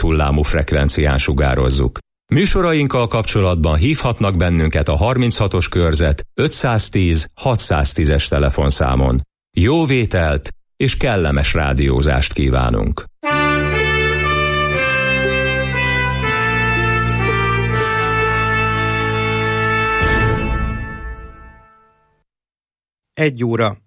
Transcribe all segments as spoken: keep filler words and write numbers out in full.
hullámú frekvencián sugározzuk. Műsorainkkal kapcsolatban hívhatnak bennünket a harminchatos körzet ötszáztíz hatszáztízes telefonszámon. Jó vételt és kellemes rádiózást kívánunk! Egy óra.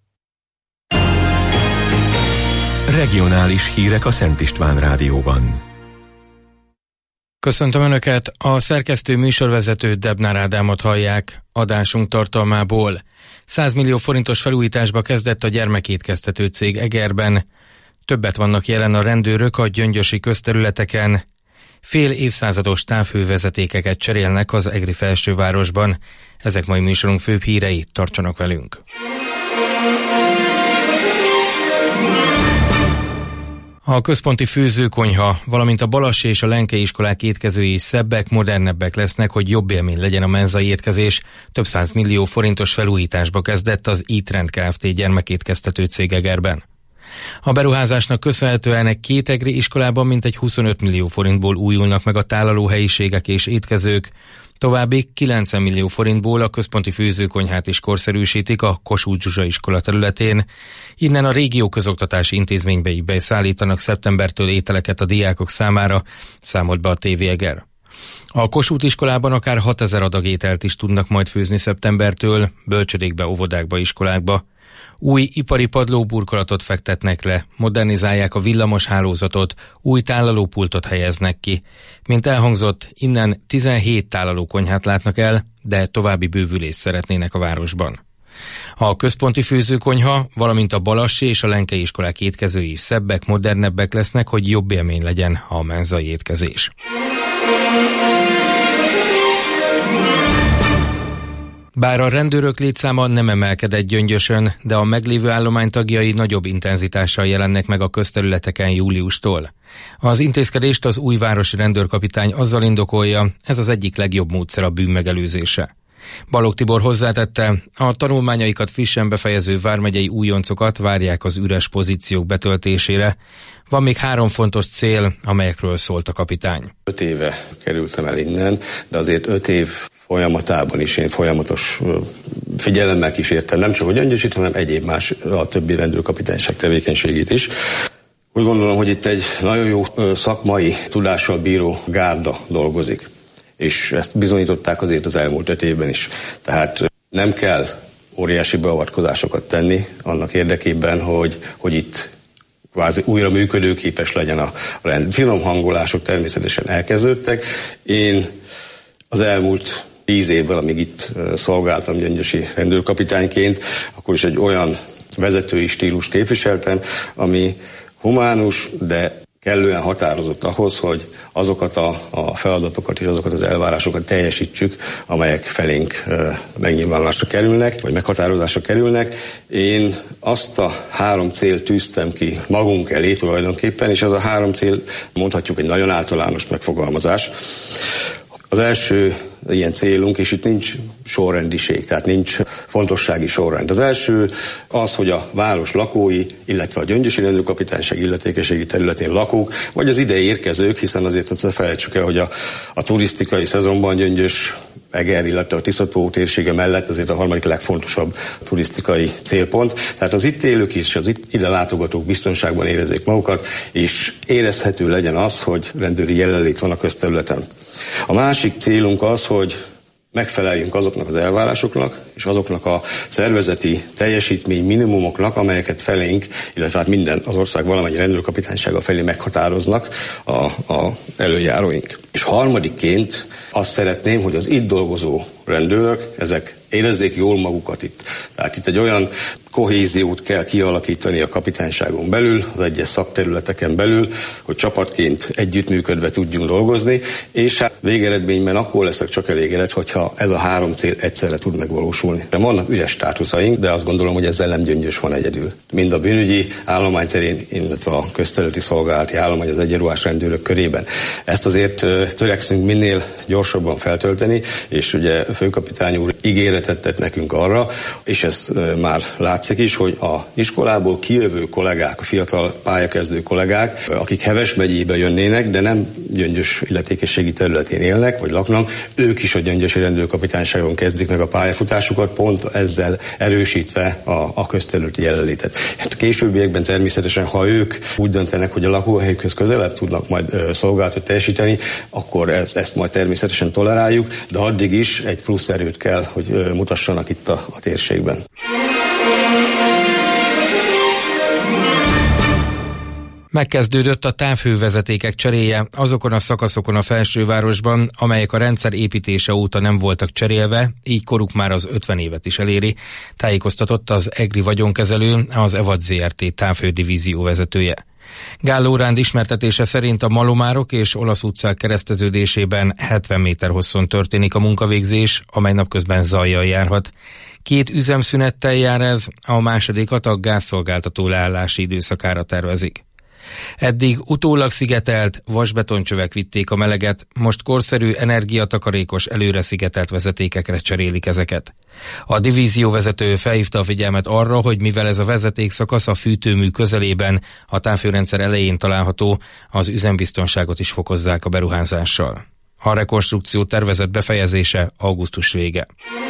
Regionális hírek a Szent István Rádióban. Köszöntöm Önöket, a szerkesztő műsorvezető Debnár Ádámot hallják. Adásunk tartalmából. száz millió forintos felújításba kezdett a gyermekétkeztető cég Egerben. Többet vannak jelen a rendőrök a gyöngyösi közterületeken. Fél évszázados távhővezetékeket cserélnek az egri felsővárosban. Ezek mai műsorunk főbb hírei, tartsanak velünk! A központi főzőkonyha, valamint a Balassi és a Lenkei iskolák étkezői szebbek, modernebbek lesznek, hogy jobb élmény legyen a menzai étkezés. Több száz millió forintos felújításba kezdett az Eatrend Kft. Gyermekétkeztető cég Egerben. A beruházásnak köszönhetően két egri iskolában mintegy huszonöt millió forintból újulnak meg a tálalóhelyiségek és étkezők, további kilencven millió forintból a központi főzőkonyhát is korszerűsítik a Kossuth Zsuzsa iskola területén. Innen a régió közoktatási intézménybe beszállítanak szeptembertől ételeket a diákok számára, számolt be a té vé Eger. A Kossuth iskolában akár hatezer adag ételt is tudnak majd főzni szeptembertől, bölcsödékbe, óvodákba, iskolákba. Új ipari padlóburkolatot fektetnek le, modernizálják a villamos hálózatot, új tálalópultot helyeznek ki. Mint elhangzott, innen tizenhét tálalókonyhát látnak el, de további bővülést szeretnének a városban. A központi főzőkonyha, valamint a Balassi és a Lenkei iskolák étkezői szebbek, modernebbek lesznek, hogy jobb élmény legyen a menzai étkezés. Bár a rendőrök létszáma nem emelkedett Gyöngyösön, de a meglévő állomány tagjai nagyobb intenzitással jelennek meg a közterületeken júliustól. Az intézkedést az újvárosi rendőrkapitány azzal indokolja, ez az egyik legjobb módszer a bűn megelőzése. Balogh Tibor hozzátette, a tanulmányaikat frissen befejező vármegyei újoncokat várják az üres pozíciók betöltésére. Van még három fontos cél, amelyekről szólt a kapitány. Öt éve kerültem el innen, de azért öt év folyamatában is én folyamatos figyelemmel kísértem, nem csak a Gyöngyösit, hanem egyéb más, a többi rendőrkapitányság tevékenységét is. Úgy gondolom, hogy itt egy nagyon jó szakmai tudással bíró gárda dolgozik, és ezt bizonyították azért az elmúlt öt évben is. Tehát nem kell óriási beavatkozásokat tenni annak érdekében, hogy, hogy itt kvázi újra működőképes legyen a rend. Finom hangolások természetesen elkezdődtek. Én az elmúlt tíz évben, amíg itt szolgáltam gyöngyösi rendőrkapitányként, akkor is egy olyan vezetői stílus képviseltem, ami humánus, de kellően határozott ahhoz, hogy azokat a, a feladatokat és azokat az elvárásokat teljesítsük, amelyek felénk e, megnyilvánulásra kerülnek, vagy meghatározásra kerülnek. Én azt a három célt tűztem ki magunk elé tulajdonképpen, és az a három cél mondhatjuk egy nagyon általános megfogalmazás. Az első ilyen célunk, és itt nincs sorrendiség, tehát nincs fontossági sorrend. Az első az, hogy a város lakói, illetve a gyöngyösi rendőrkapitányság illetékeségi területén lakók, vagy az ide érkezők, hiszen azért ne felejtsük el, hogy a, a turisztikai szezonban Gyöngyös, Eger, illetve a Tisza-tó térsége mellett azért a harmadik legfontosabb turisztikai célpont. Tehát az itt élők és az itt ide látogatók biztonságban érezzék magukat, és érezhető legyen az, hogy rendőri jelenlét van a közterületen. A másik célunk az, hogy megfeleljünk azoknak az elvárásoknak, és azoknak a szervezeti teljesítmény minimumoknak, amelyeket felénk, illetve hát minden az ország valamennyi rendőrkapitánysága felé meghatároznak a, a előjáróink. És harmadikként azt szeretném, hogy az itt dolgozó rendőrök, ezek érezzék jól magukat itt. Tehát itt egy olyan kohéziót kell kialakítani a kapitányságon belül, az egyes szakterületeken belül, hogy csapatként együttműködve tudjunk dolgozni, és hát végeredményben akkor leszek csak elégedett, hogyha ez a három cél egyszerre tud megvalósulni. De vannak üres státuszaink, de azt gondolom, hogy ezzel nem Gyöngyös van egyedül. Mind a bűnügyi állomány terén, illetve a közterületi szolgálati állomány az egyenruhás rendőrök körében. Ezt azért törekszünk minél gyorsabban feltölteni, és ugye a főkapitány úr ígéretet tett nekünk arra, és ezt már lát látszik is, hogy a iskolából kijövő kollégák, a fiatal pályakezdő kollégák, akik Heves megyébe jönnének, de nem Gyöngyös illetékességi területén élnek, vagy laknak, ők is a gyöngyösi rendőrkapitányságon kezdik meg a pályafutásukat, pont ezzel erősítve a, a közterületi jelenlétet. Hát a későbbiekben természetesen, ha ők úgy döntenek, hogy a lakóhelyükhöz közelebb tudnak majd ö, szolgálatot teljesíteni, akkor ezt, ezt majd természetesen toleráljuk, de addig is egy plusz erőt kell, hogy ö, mutassanak itt a, a térségben. Megkezdődött a távhővezetékek cseréje azokon a szakaszokon a felsővárosban, amelyek a rendszer építése óta nem voltak cserélve, így koruk már az ötven évet is eléri, tájékoztatott az EGRI vagyonkezelő, az EVAD zé er té távhődivízió vezetője. Gál Lóránd ismertetése szerint a Malomárok és Olasz utcák kereszteződésében hetven méter hosszon történik a munkavégzés, amely napközben zajjal járhat. Két üzemszünettel jár ez, a másodikat a gázszolgáltató leállási időszakára tervezik. Eddig utólag szigetelt vasbetoncsövek vitték a meleget, most korszerű, energiatakarékos, előre szigetelt vezetékekre cserélik ezeket. A divízióvezető felhívta a figyelmet arra, hogy mivel ez a vezetékszakasz a fűtőmű közelében, a távhőrendszer elején található, az üzembiztonságot is fokozzák a beruházással. A rekonstrukció tervezett befejezése augusztus vége.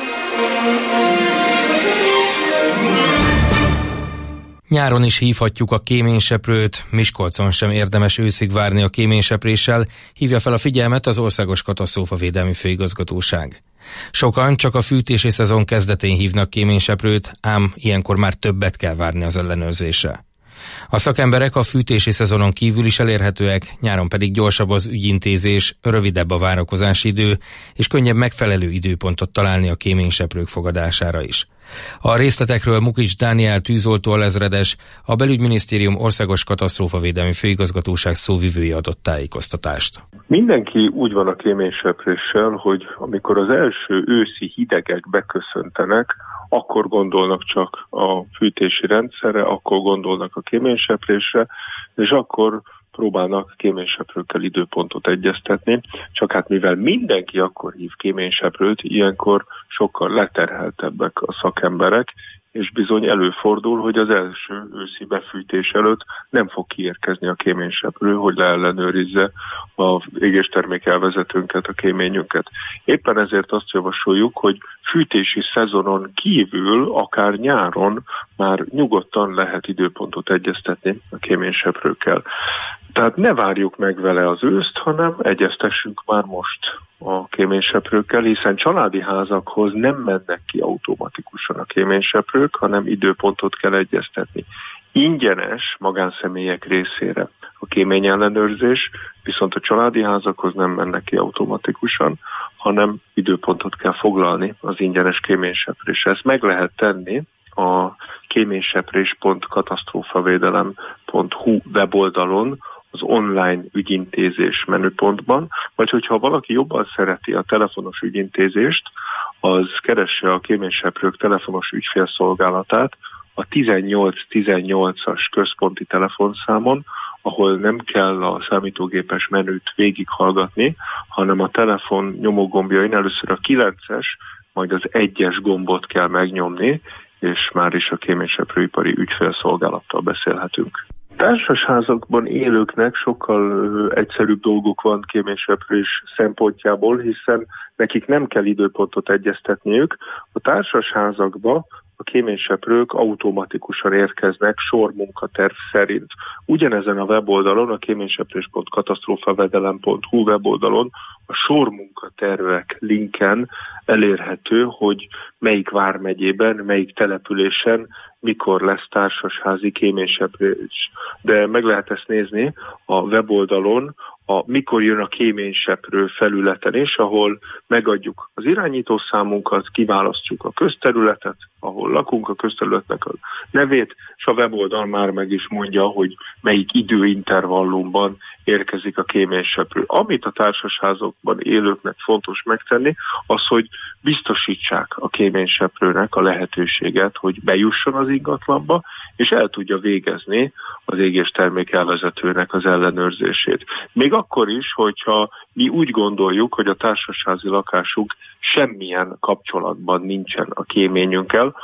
Nyáron is hívhatjuk a kéményseprőt, Miskolcon sem érdemes őszig várni a kéménysepréssel, hívja fel a figyelmet az Országos Katasztrófavédelmi Főigazgatóság. Sokan csak a fűtési szezon kezdetén hívnak kéményseprőt, ám ilyenkor már többet kell várni az ellenőrzésre. A szakemberek a fűtési szezonon kívül is elérhetőek, nyáron pedig gyorsabb az ügyintézés, rövidebb a várakozási idő, és könnyebb megfelelő időpontot találni a kéményseprők fogadására is. A részletekről Mukics Dániel tűzoltó alezredes, a Belügyminisztérium Országos Katasztrófavédelmi Főigazgatóság szóvivője adott tájékoztatást. Mindenki úgy van a kéménysepréssel, hogy amikor az első őszi hidegek beköszöntenek, akkor gondolnak csak a fűtési rendszerre, akkor gondolnak a kéményseprésre, és akkor próbálnak kéményseprőkkel időpontot egyeztetni, csak hát mivel mindenki akkor hív kéményseprőt, ilyenkor sokkal leterheltebbek a szakemberek, és bizony előfordul, hogy az első őszi befűtés előtt nem fog kiérkezni a kéményseprő, hogy leellenőrizze a égéstermék elvezetőnket, a kéményünket. Éppen ezért azt javasoljuk, hogy fűtési szezonon kívül, akár nyáron már nyugodtan lehet időpontot egyeztetni a kéményseprőkkel. Tehát ne várjuk meg vele az őszt, hanem egyeztessünk már most a kéményseprőkkel, hiszen családi házakhoz nem mennek ki automatikusan a kéményseprők, hanem időpontot kell egyeztetni. Ingyenes magánszemélyek részére a kéményellenőrzés, viszont a családi házakhoz nem mennek ki automatikusan, hanem időpontot kell foglalni az ingyenes kéményseprésre. Ezt meg lehet tenni a kéményseprés pont katasztrófavédelem pont hu weboldalon, az online ügyintézés menüpontban, vagy hogyha valaki jobban szereti a telefonos ügyintézést, az keresse a kéményseprők telefonos ügyfélszolgálatát a tizennyolc tizennyolcas központi telefonszámon, ahol nem kell a számítógépes menüt végighallgatni, hanem a telefon nyomógombjain először a kilences, majd az egyes gombot kell megnyomni, és már is a kéményseprőipari ügyfélszolgálattal beszélhetünk. Társasházakban élőknek sokkal egyszerűbb dolguk van kéményseprés szempontjából, hiszen nekik nem kell időpontot egyeztetniük. A társasházakba a kéményseprők automatikusan érkeznek sormunkaterv szerint. Ugyanezen a weboldalon, a kéményseprés pont katasztrófavédelem pont hu weboldalon a sormunkatervek linken elérhető, hogy melyik vármegyében, melyik településen mikor lesz társasházi kéményseprés. De meg lehet ezt nézni a weboldalon, a mikor jön a kéményseprő felületen is, ahol megadjuk az irányítószámunkat, kiválasztjuk a közterületet, ahol lakunk, a közterületnek a nevét, és a weboldal már meg is mondja, hogy melyik időintervallumban érkezik a kéményseprő. Amit a társasházakban élőknek fontos megtenni, az, hogy biztosítsák a kéményseprőnek a lehetőséget, hogy bejusson az ingatlanba, és el tudja végezni az égéstermék elvezetőnek az ellenőrzését. Még akkor is, hogyha mi úgy gondoljuk, hogy a társasházi lakásunk semmilyen kapcsolatban nincsen a kéményünkkel,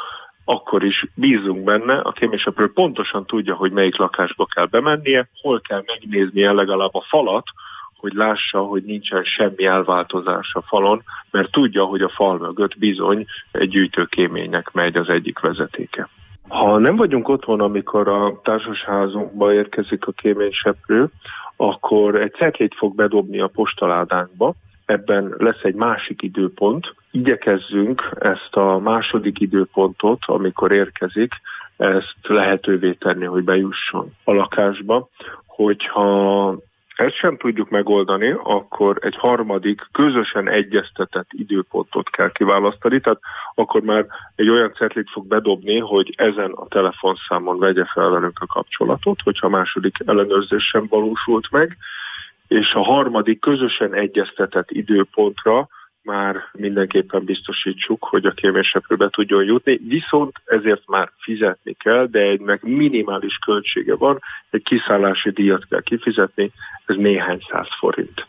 akkor is bízunk benne, a kéményseprő pontosan tudja, hogy melyik lakásba kell bemennie, hol kell megnéznie legalább a falat, hogy lássa, hogy nincsen semmi elváltozás a falon, mert tudja, hogy a fal mögött bizony egy gyűjtőkéménynek megy az egyik vezetéke. Ha nem vagyunk otthon, amikor a társasházunkba érkezik a kéményseprő, akkor egy cetlét fog bedobni a postaládánkba, ebben lesz egy másik időpont. Igyekezzünk ezt a második időpontot, amikor érkezik, ezt lehetővé tenni, hogy bejusson a lakásba. Hogyha ezt sem tudjuk megoldani, akkor egy harmadik közösen egyeztetett időpontot kell kiválasztani, tehát akkor már egy olyan cetlit fog bedobni, hogy ezen a telefonszámon vegye fel velünk a kapcsolatot, hogyha a második ellenőrzés sem valósult meg, és a harmadik közösen egyeztetett időpontra már mindenképpen biztosítsuk, hogy a kéményseprő be tudjon jutni, viszont ezért már fizetni kell, de egynek minimális költsége van, egy kiszállási díjat kell kifizetni, ez néhány száz forint.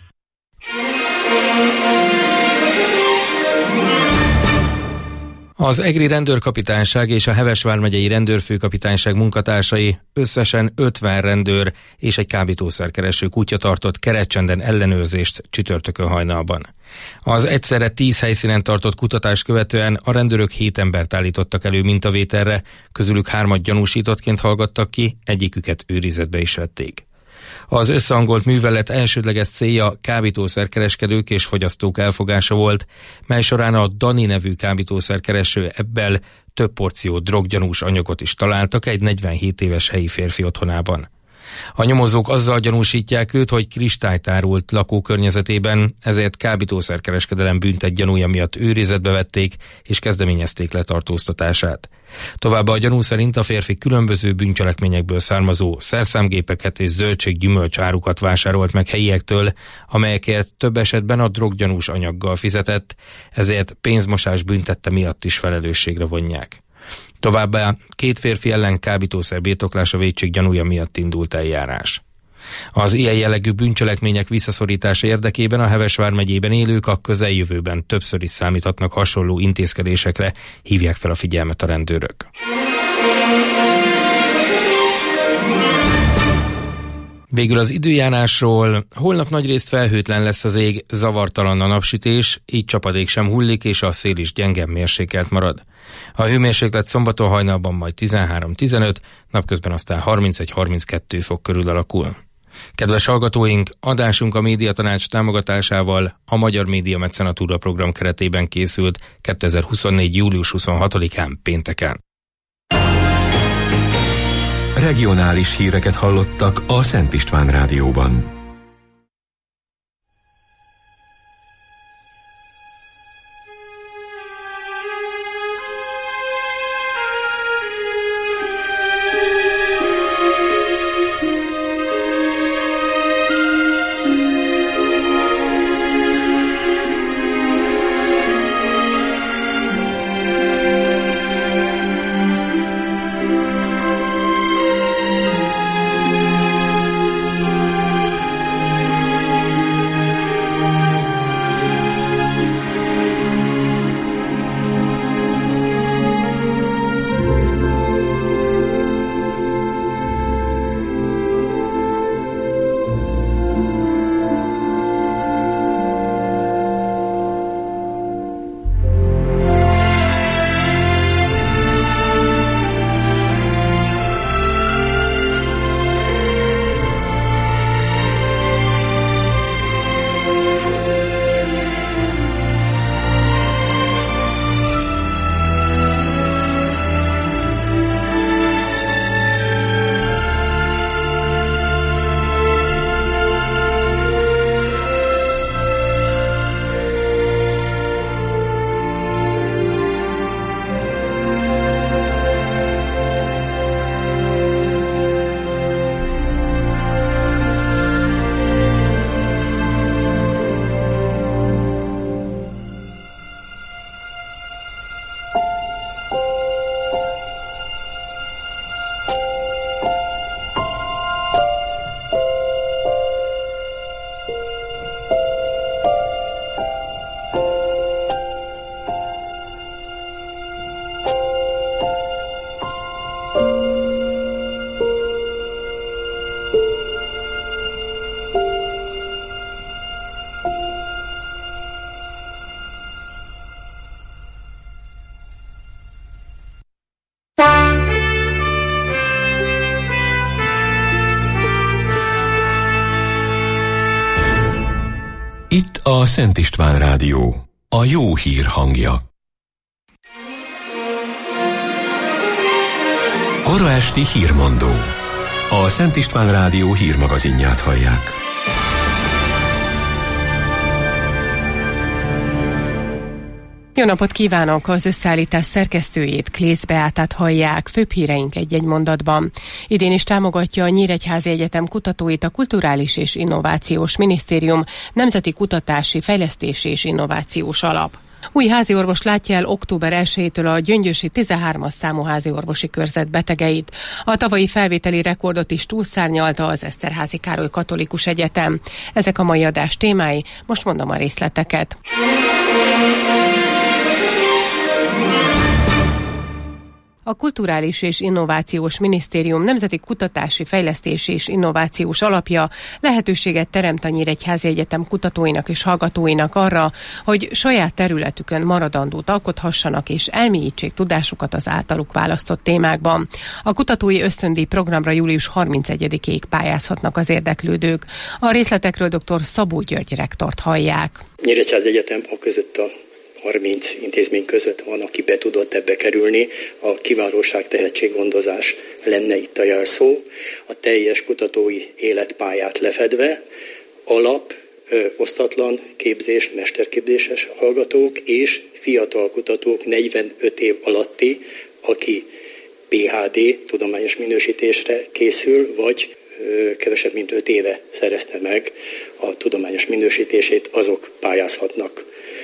Az egri rendőrkapitányság és a Heves vármegyei rendőrfőkapitányság munkatársai összesen ötven rendőr és egy kábítószerkereső kutya tartott keretcsenden ellenőrzést csütörtökön hajnalban. Az egyszerre tíz helyszínen tartott kutatást követően a rendőrök hét embert állítottak elő mintavételre, közülük hármat gyanúsítottként hallgattak ki, egyiküket őrizetbe is vették. Az összehangolt művelet elsődleges célja kábítószerkereskedők és fogyasztók elfogása volt, mely során a Dani nevű kábítószerkereső ebből több porció droggyanús anyagot is találtak egy negyvenhét éves helyi férfi otthonában. A nyomozók azzal gyanúsítják őt, hogy kristályt árult lakókörnyezetében, ezért kábítószerkereskedelem bűntett gyanúja miatt őrizetbe vették és kezdeményezték letartóztatását. Továbbá a gyanú szerint a férfi különböző bűncselekményekből származó szerszámgépeket és zöldség-gyümölcs árukat vásárolt meg helyiektől, amelyekért több esetben a droggyanús anyaggal fizetett, ezért pénzmosás büntette miatt is felelősségre vonják. Továbbá két férfi ellen kábítószer birtoklása vétség gyanúja miatt indult eljárás. Az ilyen jellegű bűncselekmények visszaszorítása érdekében a Heves vármegyében élők a közeljövőben többször is számíthatnak hasonló intézkedésekre, hívják fel a figyelmet a rendőrök. Végül az időjárásról. Holnap nagyrészt felhőtlen lesz az ég, zavartalan a napsütés, így csapadék sem hullik, és a szél is gyengebb mérsékelt marad. A hőmérséklet szombaton hajnalban majd tizenhárom-tizenöt, napközben aztán harmincegy-harminckettő fok körül alakul. Kedves hallgatóink, adásunk a Médiatanács támogatásával a Magyar Média Mecenatúra program keretében készült kétezer-huszonnégy. július huszonhatodikán pénteken. Regionális híreket hallottak a Szent István Rádióban. Itt a Szent István Rádió, a jó hír hangja. Kora esti hírmondó. A Szent István Rádió hírmagazinját hallják. Jó napot kívánok! Az összeállítás szerkesztőjét, Klész Beátát hallják. Főbb híreink egy-egy mondatban. Idén is támogatja a Nyíregyházi Egyetem kutatóit a Kulturális és Innovációs Minisztérium Nemzeti Kutatási, Fejlesztési és Innovációs Alap. Új háziorvos látja el október elsejétől a gyöngyösi tizenhármas számú háziorvosi körzet betegeit. A tavalyi felvételi rekordot is túlszárnyalta az Eszterházy Károly Katolikus Egyetem. Ezek a mai adás témái, most mondom a részleteket. A Kulturális és Innovációs Minisztérium Nemzeti Kutatási, Fejlesztési és Innovációs Alapja lehetőséget teremt a Nyíregyházi Egyetem kutatóinak és hallgatóinak arra, hogy saját területükön maradandót alkothassanak és elmélyítsék tudásukat az általuk választott témákban. A kutatói ösztöndíj programra július harmincegyedikéig pályázhatnak az érdeklődők. A részletekről dr. Szabó György rektort hallják. Nyíregyházi Egyetem a között a harminc intézmény között van, aki be tudott ebbe kerülni. A kiválóság, tehetséggondozás lenne itt a jelszó. A teljes kutatói életpályát lefedve, alap, ö, osztatlan képzés, mesterképzéses hallgatók és fiatal kutatók negyvenöt év alatti, aki pé há dé tudományos minősítésre készül, vagy ö, kevesebb mint öt éve szerezte meg a tudományos minősítését, azok pályázhatnak.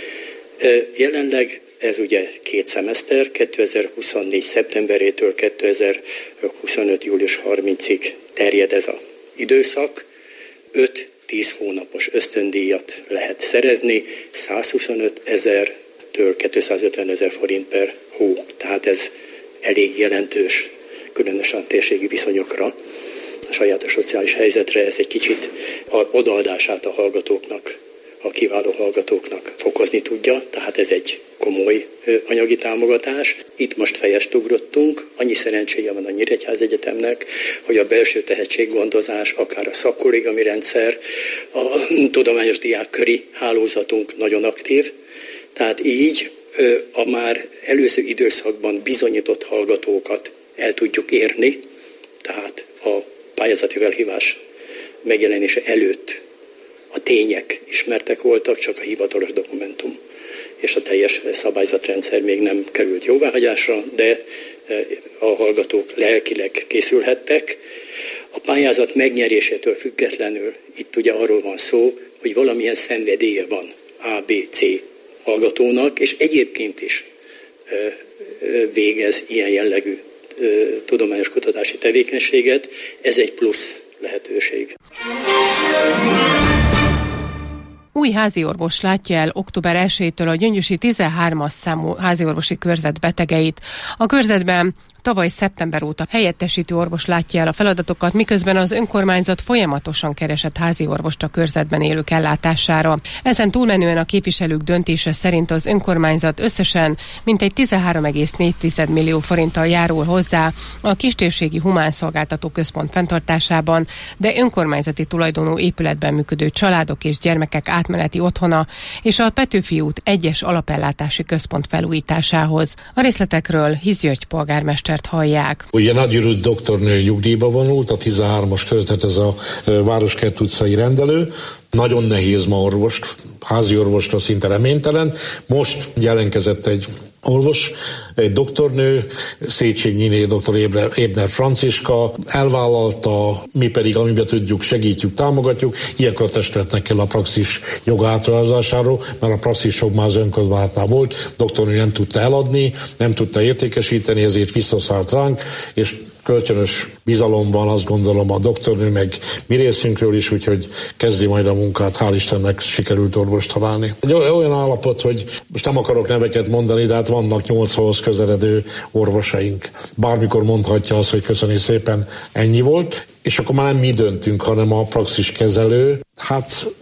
Jelenleg ez ugye két szemeszter, kétezer-huszonnégy szeptemberétől kétezer-huszonöt július harmincadikáig terjed ez az időszak. öt-tíz hónapos ösztöndíjat lehet szerezni, százhuszonöt ezertől kétszázötven ezer forint per hó. Tehát ez elég jelentős, különösen a térségi viszonyokra, a sajátos szociális helyzetre. Ez egy kicsit a odaadását a hallgatóknak, a kiváló hallgatóknak fokozni tudja, tehát ez egy komoly anyagi támogatás. Itt most fejest ugrottunk, annyi szerencséje van a Nyíregyházi Egyetemnek, hogy a belső tehetséggondozás, akár a szakkollégiumi rendszer, a tudományos diákköri hálózatunk nagyon aktív, tehát így a már előző időszakban bizonyított hallgatókat el tudjuk érni, tehát a pályázati felhívás megjelenése előtt a tények ismertek voltak, csak a hivatalos dokumentum és a teljes szabályzatrendszer még nem került jóváhagyásra, de a hallgatók lelkileg készülhettek. A pályázat megnyerésétől függetlenül itt ugye arról van szó, hogy valamilyen szenvedélye van A, B, C hallgatónak, és egyébként is végez ilyen jellegű tudományos kutatási tevékenységet. Ez egy plusz lehetőség. Új háziorvos látja el október elsejétől a gyöngyösi tizenhármas számú háziorvosi körzet betegeit. A körzetben tavaly szeptember óta helyettesítő orvos látja el a feladatokat, miközben az önkormányzat folyamatosan keresett háziorvost a körzetben élők ellátására. Ezen túlmenően a képviselők döntése szerint az önkormányzat összesen mintegy tizenhárom egész négy millió forinttal járul hozzá a Kistérségi Humán Szolgáltató Központ fenntartásában, de önkormányzati tulajdonú épületben működő családok és gyermekek átmeneti otthona és a Petőfi út egyes alapellátási központ felújításához. A részletekről Hisz György polgármester hallják. Ugye Nagyürült doktornő nyugdíjba vonult, a tizenhármas körzet, ez a Városkert utcai rendelő. Nagyon nehéz ma orvost, házi orvosra szinte reménytelen. Most jelentkezett egy orvos, egy doktornő, Széchenyi doktor Ébner Franciska elvállalta, mi pedig amiben tudjuk, segítjük, támogatjuk. Ilyenkor a testületnek kell a praxis joga átruházásáról, mert a praxis jog már az önkormányzatnál volt, doktornő nem tudta eladni, nem tudta értékesíteni, ezért visszaszállt ránk, és kölcsönös bizalomban azt gondolom a doktornő meg mi részünkről is, úgyhogy kezdi majd a munkát, hál' Istennek sikerült orvost találni. Egy olyan állapot, hogy most nem akarok neveket mondani, de hát vannak nyolcvanhoz közeledő orvosaink. Bármikor mondhatja azt, hogy köszönjük szépen, ennyi volt, és akkor már nem mi döntünk, hanem a praxis kezelő. Hát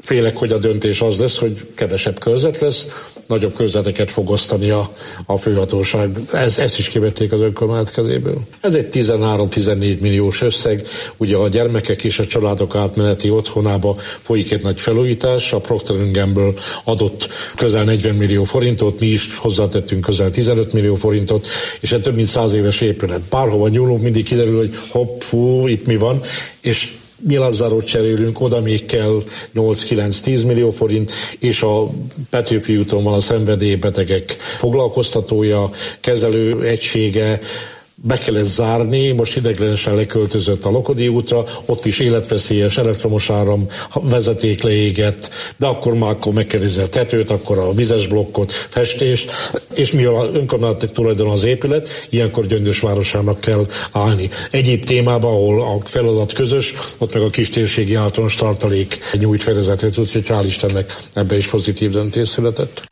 Félek, hogy a döntés az lesz, hogy kevesebb körzet lesz, nagyobb körzeteket fog osztani a, a főhatóság. Ez, ezt is kivették az önkormányzat kezéből. Ez egy tizenhárom-tizennégy milliós összeg. Ugye a gyermekek és a családok átmeneti otthonába folyik egy nagy felújítás. A Procter and Gamble adott közel negyven millió forintot, mi is hozzátettünk közel tizenöt millió forintot, és egy több mint száz éves épület. Bárhova nyúlunk, mindig kiderül, hogy hopp, fú, itt mi van, és nyilatzárót cserélünk, oda még kell nyolc-kilenc-tíz millió forint, és a Petőfi úton van a szenvedélybetegek foglalkoztatója, kezelő egysége, be kellett zárni, most ideiglenesen leköltözött a Lokodi útra, ott is életveszélyes elektromos áram, vezeték leégett, de akkor már akkor megkérdezi a tetőt, akkor a vizes blokkot, festést, és mivel az önkormányzatok tulajdon az épület, ilyenkor Gyöngyös városának kell állni. Egyéb témában, ahol a feladat közös, ott meg a kistérségi általános tartalék nyújt fedezetet, úgyhogy hál' Istennek ebbe is pozitív döntés született.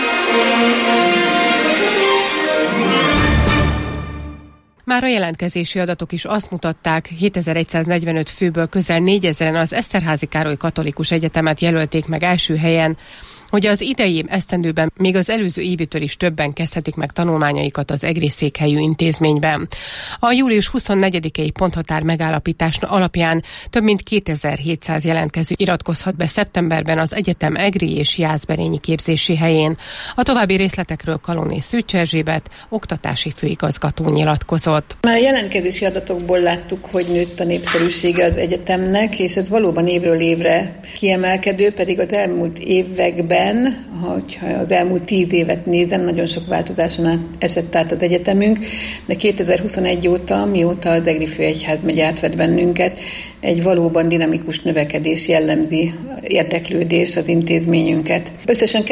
Már a jelentkezési adatok is azt mutatták, hétezer-száznegyvenöt főből közel négyezren az Eszterházy Károly Katolikus Egyetemet jelölték meg első helyen, hogy az idei esztendőben még az előző évitől is többen kezdhetik meg tanulmányaikat az egri székhelyű intézményben. A július huszonnegyedikei ponthatár megállapítás alapján több mint kétezer-hétszáz jelentkező iratkozhat be szeptemberben az egyetem egri és jászberényi képzési helyén. A további részletekről Kalóné Szűcs Erzsébet, oktatási főigazgató nyilatkozott. Már a jelentkezési adatokból láttuk, hogy nőtt a népszerűsége az egyetemnek, és ez valóban évről évre kiemelkedő, pedig az elmúlt években, ha az elmúlt tíz évet nézem, nagyon sok változáson át esett át az egyetemünk, de kétezer-huszonegy óta, mióta az Egri Főegyházmegye átvett bennünket, egy valóban dinamikus növekedés jellemzi érdeklődés az intézményünket. Összesen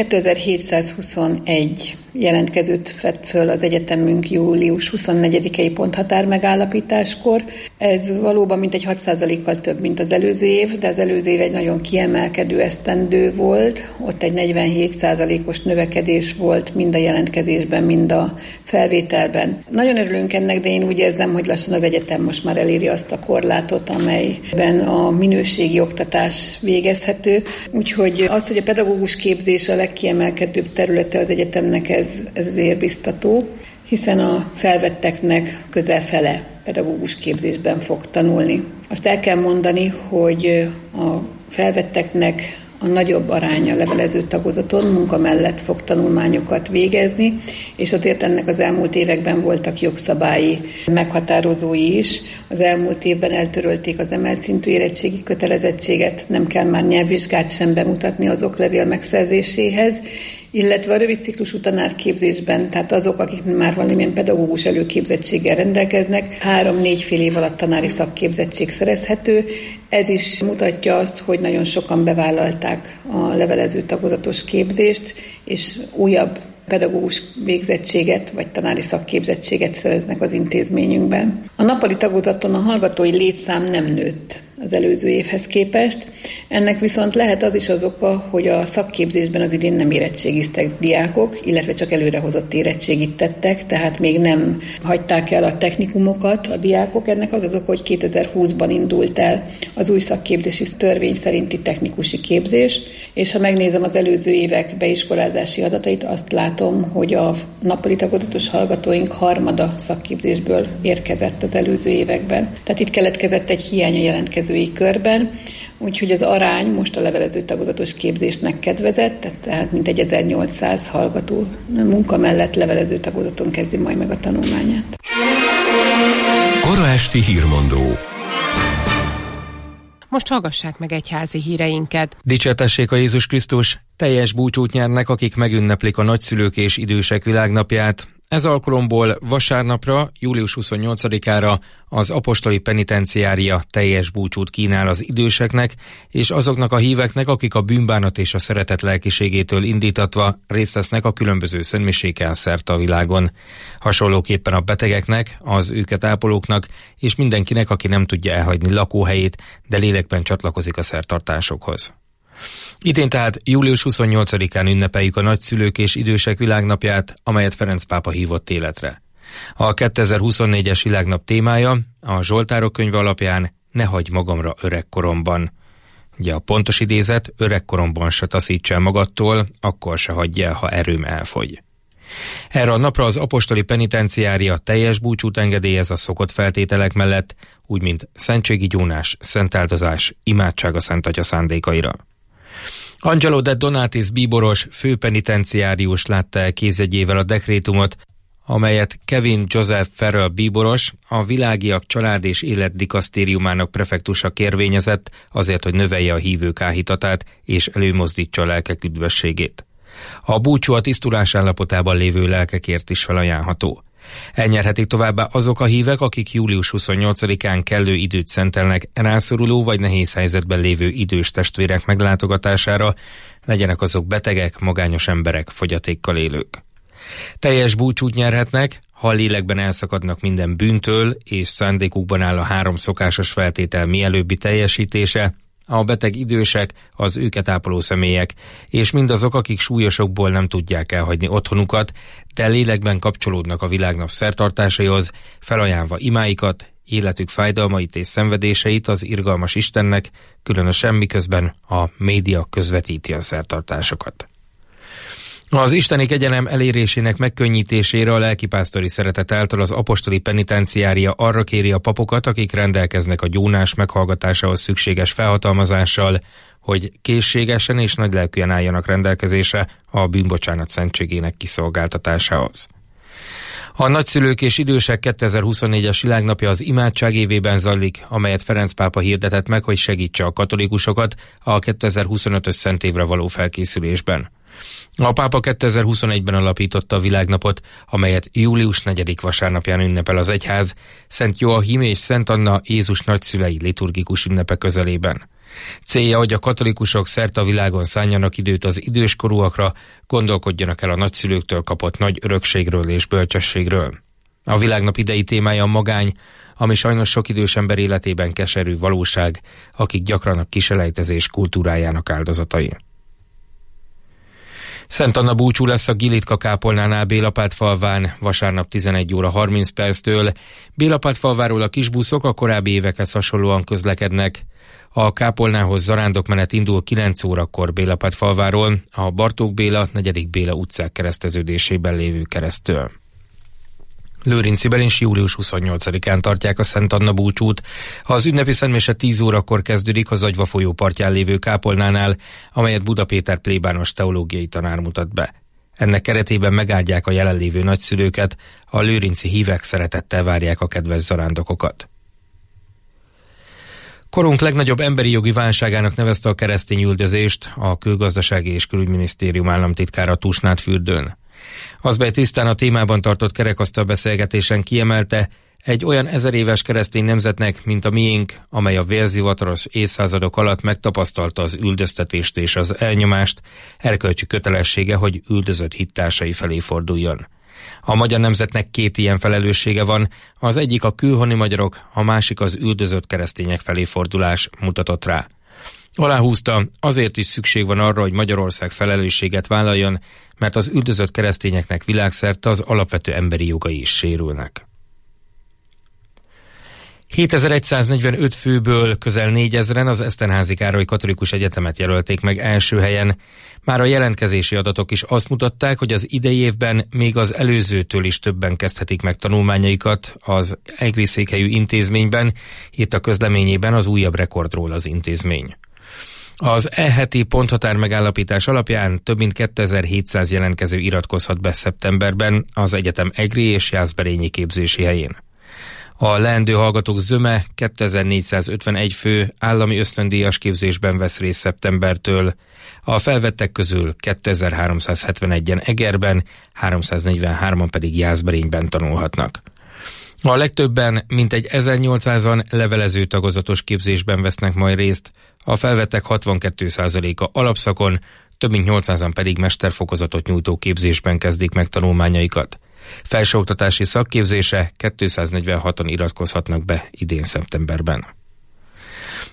kétezer-hétszázhuszonegy jelentkezőt vett föl az egyetemünk július huszonnegyedikei ponthatár megállapításkor. Ez valóban mintegy hat százalékkal több, mint az előző év, de az előző év egy nagyon kiemelkedő esztendő volt. Ott egy negyvenhét százalékos növekedés volt mind a jelentkezésben, mind a felvételben. Nagyon örülünk ennek, de én úgy érzem, hogy lassan az egyetem most már eléri azt a korlátot, amelyben a minőségi oktatás végezhető. Úgyhogy az, hogy a pedagógus képzés a legkiemelkedőbb területe az egyetemnek, ez, ez azért biztató, hiszen a felvetteknek közel fele pedagógus képzésben fog tanulni. Azt el kell mondani, hogy a felvetteknek a nagyobb aránya levelező tagozaton munka mellett fog tanulmányokat végezni, és azért ennek az elmúlt években voltak jogszabályi meghatározói is. Az elmúlt évben eltörölték az emelt szintű érettségi kötelezettséget, nem kell már nyelvvizsgát sem bemutatni az oklevél megszerzéséhez, illetve a rövid ciklusú tanárképzésben, tehát azok, akik már valamilyen pedagógus előképzettséggel rendelkeznek, három-négy fél év alatt tanári szakképzettség szerezhető. Ez is mutatja azt, hogy nagyon sokan bevállalták a levelező tagozatos képzést, és újabb pedagógus végzettséget vagy tanári szakképzettséget szereznek az intézményünkben. A nappali tagozaton a hallgatói létszám nem nőtt az előző évhez képest. Ennek viszont lehet az is az oka, hogy a szakképzésben az idén nem érettségiztek diákok, illetve csak előrehozott érettségit tettek, tehát még nem hagyták el a technikumokat a diákok. Ennek az az oka, hogy kétezer-húszban indult el az új szakképzési törvény szerinti technikusi képzés, és ha megnézem az előző évek beiskolázási adatait, azt látom, hogy a nappali tagozatos hallgatóink harmada szakképzésből érkezett az előző években. Tehát itt keletkezett egy hiány a jelentkező körben, úgyhogy az arány most a levelező tagozatos képzésnek kedvezett, tehát mintegy ezernyolcszáz hallgató munka mellett levelező tagozaton kezdi majd meg a tanulmányát. Kora esti hírmondó. Most hallgassák meg egyházi híreinket. Dicsértessék a Jézus Krisztus, teljes búcsút nyernek, akik megünneplik a nagyszülők és idősek világnapját. Ez alkalomból vasárnapra, július huszonnyolcadikára az apostoli penitenciária teljes búcsút kínál az időseknek és azoknak a híveknek, akik a bűnbánat és a szeretet lelkiségétől indítatva részt vesznek a különböző szentmiséken szerte a világon. Hasonlóképpen a betegeknek, az őket ápolóknak és mindenkinek, aki nem tudja elhagyni lakóhelyét, de lélekben csatlakozik a szertartásokhoz. Idén tehát július huszonnyolcadikán ünnepeljük a nagyszülők és idősek világnapját, amelyet Ferenc pápa hívott életre. A kétezer-huszonnégyes világnap témája a Zsoltárok könyve alapján Ne hagyj magamra öregkoromban. Ugye a pontos idézet: öregkoromban se taszíts el magadtól, akkor se hagyj el, ha erőm elfogy. Erre a napra az apostoli penitenciária teljes búcsút engedélyez a szokott feltételek mellett, úgy mint szentségigyónás, szentáldozás, imádság a Szent Atya szándékaira. Angelo de Donatis bíboros főpenitenciárius látta el kézjegyével a dekrétumot, amelyet Kevin Joseph Farrell bíboros, a Világiak Család és Élet Dikasztériumának prefektusa kérvényezett azért, hogy növelje a hívők áhítatát és előmozdítsa a lelkek üdvösségét. A búcsú a tisztulás állapotában lévő lelkekért is felajánlható. Elnyerhetik továbbá azok a hívek, akik július huszonnyolcadikán kellő időt szentelnek rászoruló vagy nehéz helyzetben lévő idős testvérek meglátogatására, legyenek azok betegek, magányos emberek, fogyatékkal élők. Teljes búcsút nyerhetnek, ha a lélekben elszakadnak minden bűntől, és szándékukban áll a három szokásos feltétel mielőbbi teljesítése, a beteg idősek, az őket ápoló személyek, és mindazok, akik súlyosokból nem tudják elhagyni otthonukat, de lélekben kapcsolódnak a világnap szertartásaihoz, felajánlva imáikat, életük fájdalmait és szenvedéseit az irgalmas Istennek, különösen miközben a média közvetíti a szertartásokat. Az isteni kegyelem elérésének megkönnyítésére a lelkipásztori szeretet által az apostoli penitenciária arra kéri a papokat, akik rendelkeznek a gyónás meghallgatásához szükséges felhatalmazással, hogy készségesen és nagylelkűen álljanak rendelkezésre a bűnbocsánat szentségének kiszolgáltatásához. A nagyszülők és idősek kétezer-huszonnégyes világnapja az imádság évében zajlik, amelyet Ferenc pápa hirdetett meg, hogy segítse a katolikusokat a kétezer-huszonötös szentévre való felkészülésben. A pápa kétezer-huszonegyben alapította a világnapot, amelyet július negyedik vasárnapján ünnepel az egyház, Szent Joachim és Szent Anna Jézus nagyszülei liturgikus ünnepe közelében. Célja, hogy a katolikusok szerte a világon szánjanak időt az időskorúakra, gondolkodjanak el a nagyszülőktől kapott nagy örökségről és bölcsességről. A világnap idei témája a magány, ami sajnos sok idős ember életében keserű valóság, akik gyakran a kiselejtezés kultúrájának áldozatai. Szent Anna búcsú lesz a Gilitka kápolnánál Bélapátfalván vasárnap tizenegy óra harminc perctől. Bélapátfalváról a kisbuszok a korábbi évekhez hasonlóan közlekednek. A kápolnához zarándokmenet indul kilenc órakor Bélapátfalváról, a Bartók Béla, negyedik Béla utcák kereszteződésében lévő keresztől. Lőrinciben is július huszonnyolcadikán tartják a Szent Anna búcsút. Az ünnepi szentmise tíz órakor kezdődik a Zagyva folyó partján lévő kápolnánál, amelyet Buda Péter plébános teológiai tanár mutat be. Ennek keretében megáldják a jelenlévő nagyszülőket, a lőrinci hívek szeretettel várják a kedves zarándokokat. Korunk legnagyobb emberi jogi válságának nevezte a keresztény üldözést a Külgazdasági és Külügyminisztérium államtitkára Tusnádfürdőn. Azbej tisztán a témában tartott kerekasztal beszélgetésen kiemelte, egy olyan ezeréves keresztény nemzetnek, mint a miénk, amely a vérzivataros évszázadok alatt megtapasztalta az üldöztetést és az elnyomást, erkölcsi kötelessége, hogy üldözött hittársai felé forduljon. A magyar nemzetnek két ilyen felelőssége van, az egyik a külhoni magyarok, a másik az üldözött keresztények felé fordulás, mutatott rá. Aláhúzta, azért is szükség van arra, hogy Magyarország felelősséget vállaljon, mert az üldözött keresztényeknek világszerte az alapvető emberi jogai is sérülnek. hétezer-száznegyvenöt főből közel négyezren az Eszterházy Károly Katolikus Egyetemet jelölték meg első helyen. Már a jelentkezési adatok is azt mutatták, hogy az idei évben még az előzőtől is többen kezdhetik meg tanulmányaikat az egri székhelyű intézményben, írt a közleményében az újabb rekordról az intézmény. Az e-heti ponthatár megállapítás alapján több mint kétezer-hétszáz jelentkező iratkozhat be szeptemberben az egyetem egri és jászberényi képzési helyén. A leendő hallgatók zöme kétezer-négyszázötvenegy fő állami ösztöndíjas képzésben vesz részt szeptembertől. A felvettek közül kétezer-háromszázhetvenegyen Egerben, háromszáznegyvenhárman pedig Jászberényben tanulhatnak. A legtöbben, mintegy ezernyolcszázan levelező tagozatos képzésben vesznek majd részt, a felvettek hatvankét százaléka alapszakon, több mint nyolcszázan pedig mesterfokozatot nyújtó képzésben kezdik meg tanulmányaikat. Felsőoktatási szakképzése kétszáznegyvenhatan iratkozhatnak be idén szeptemberben.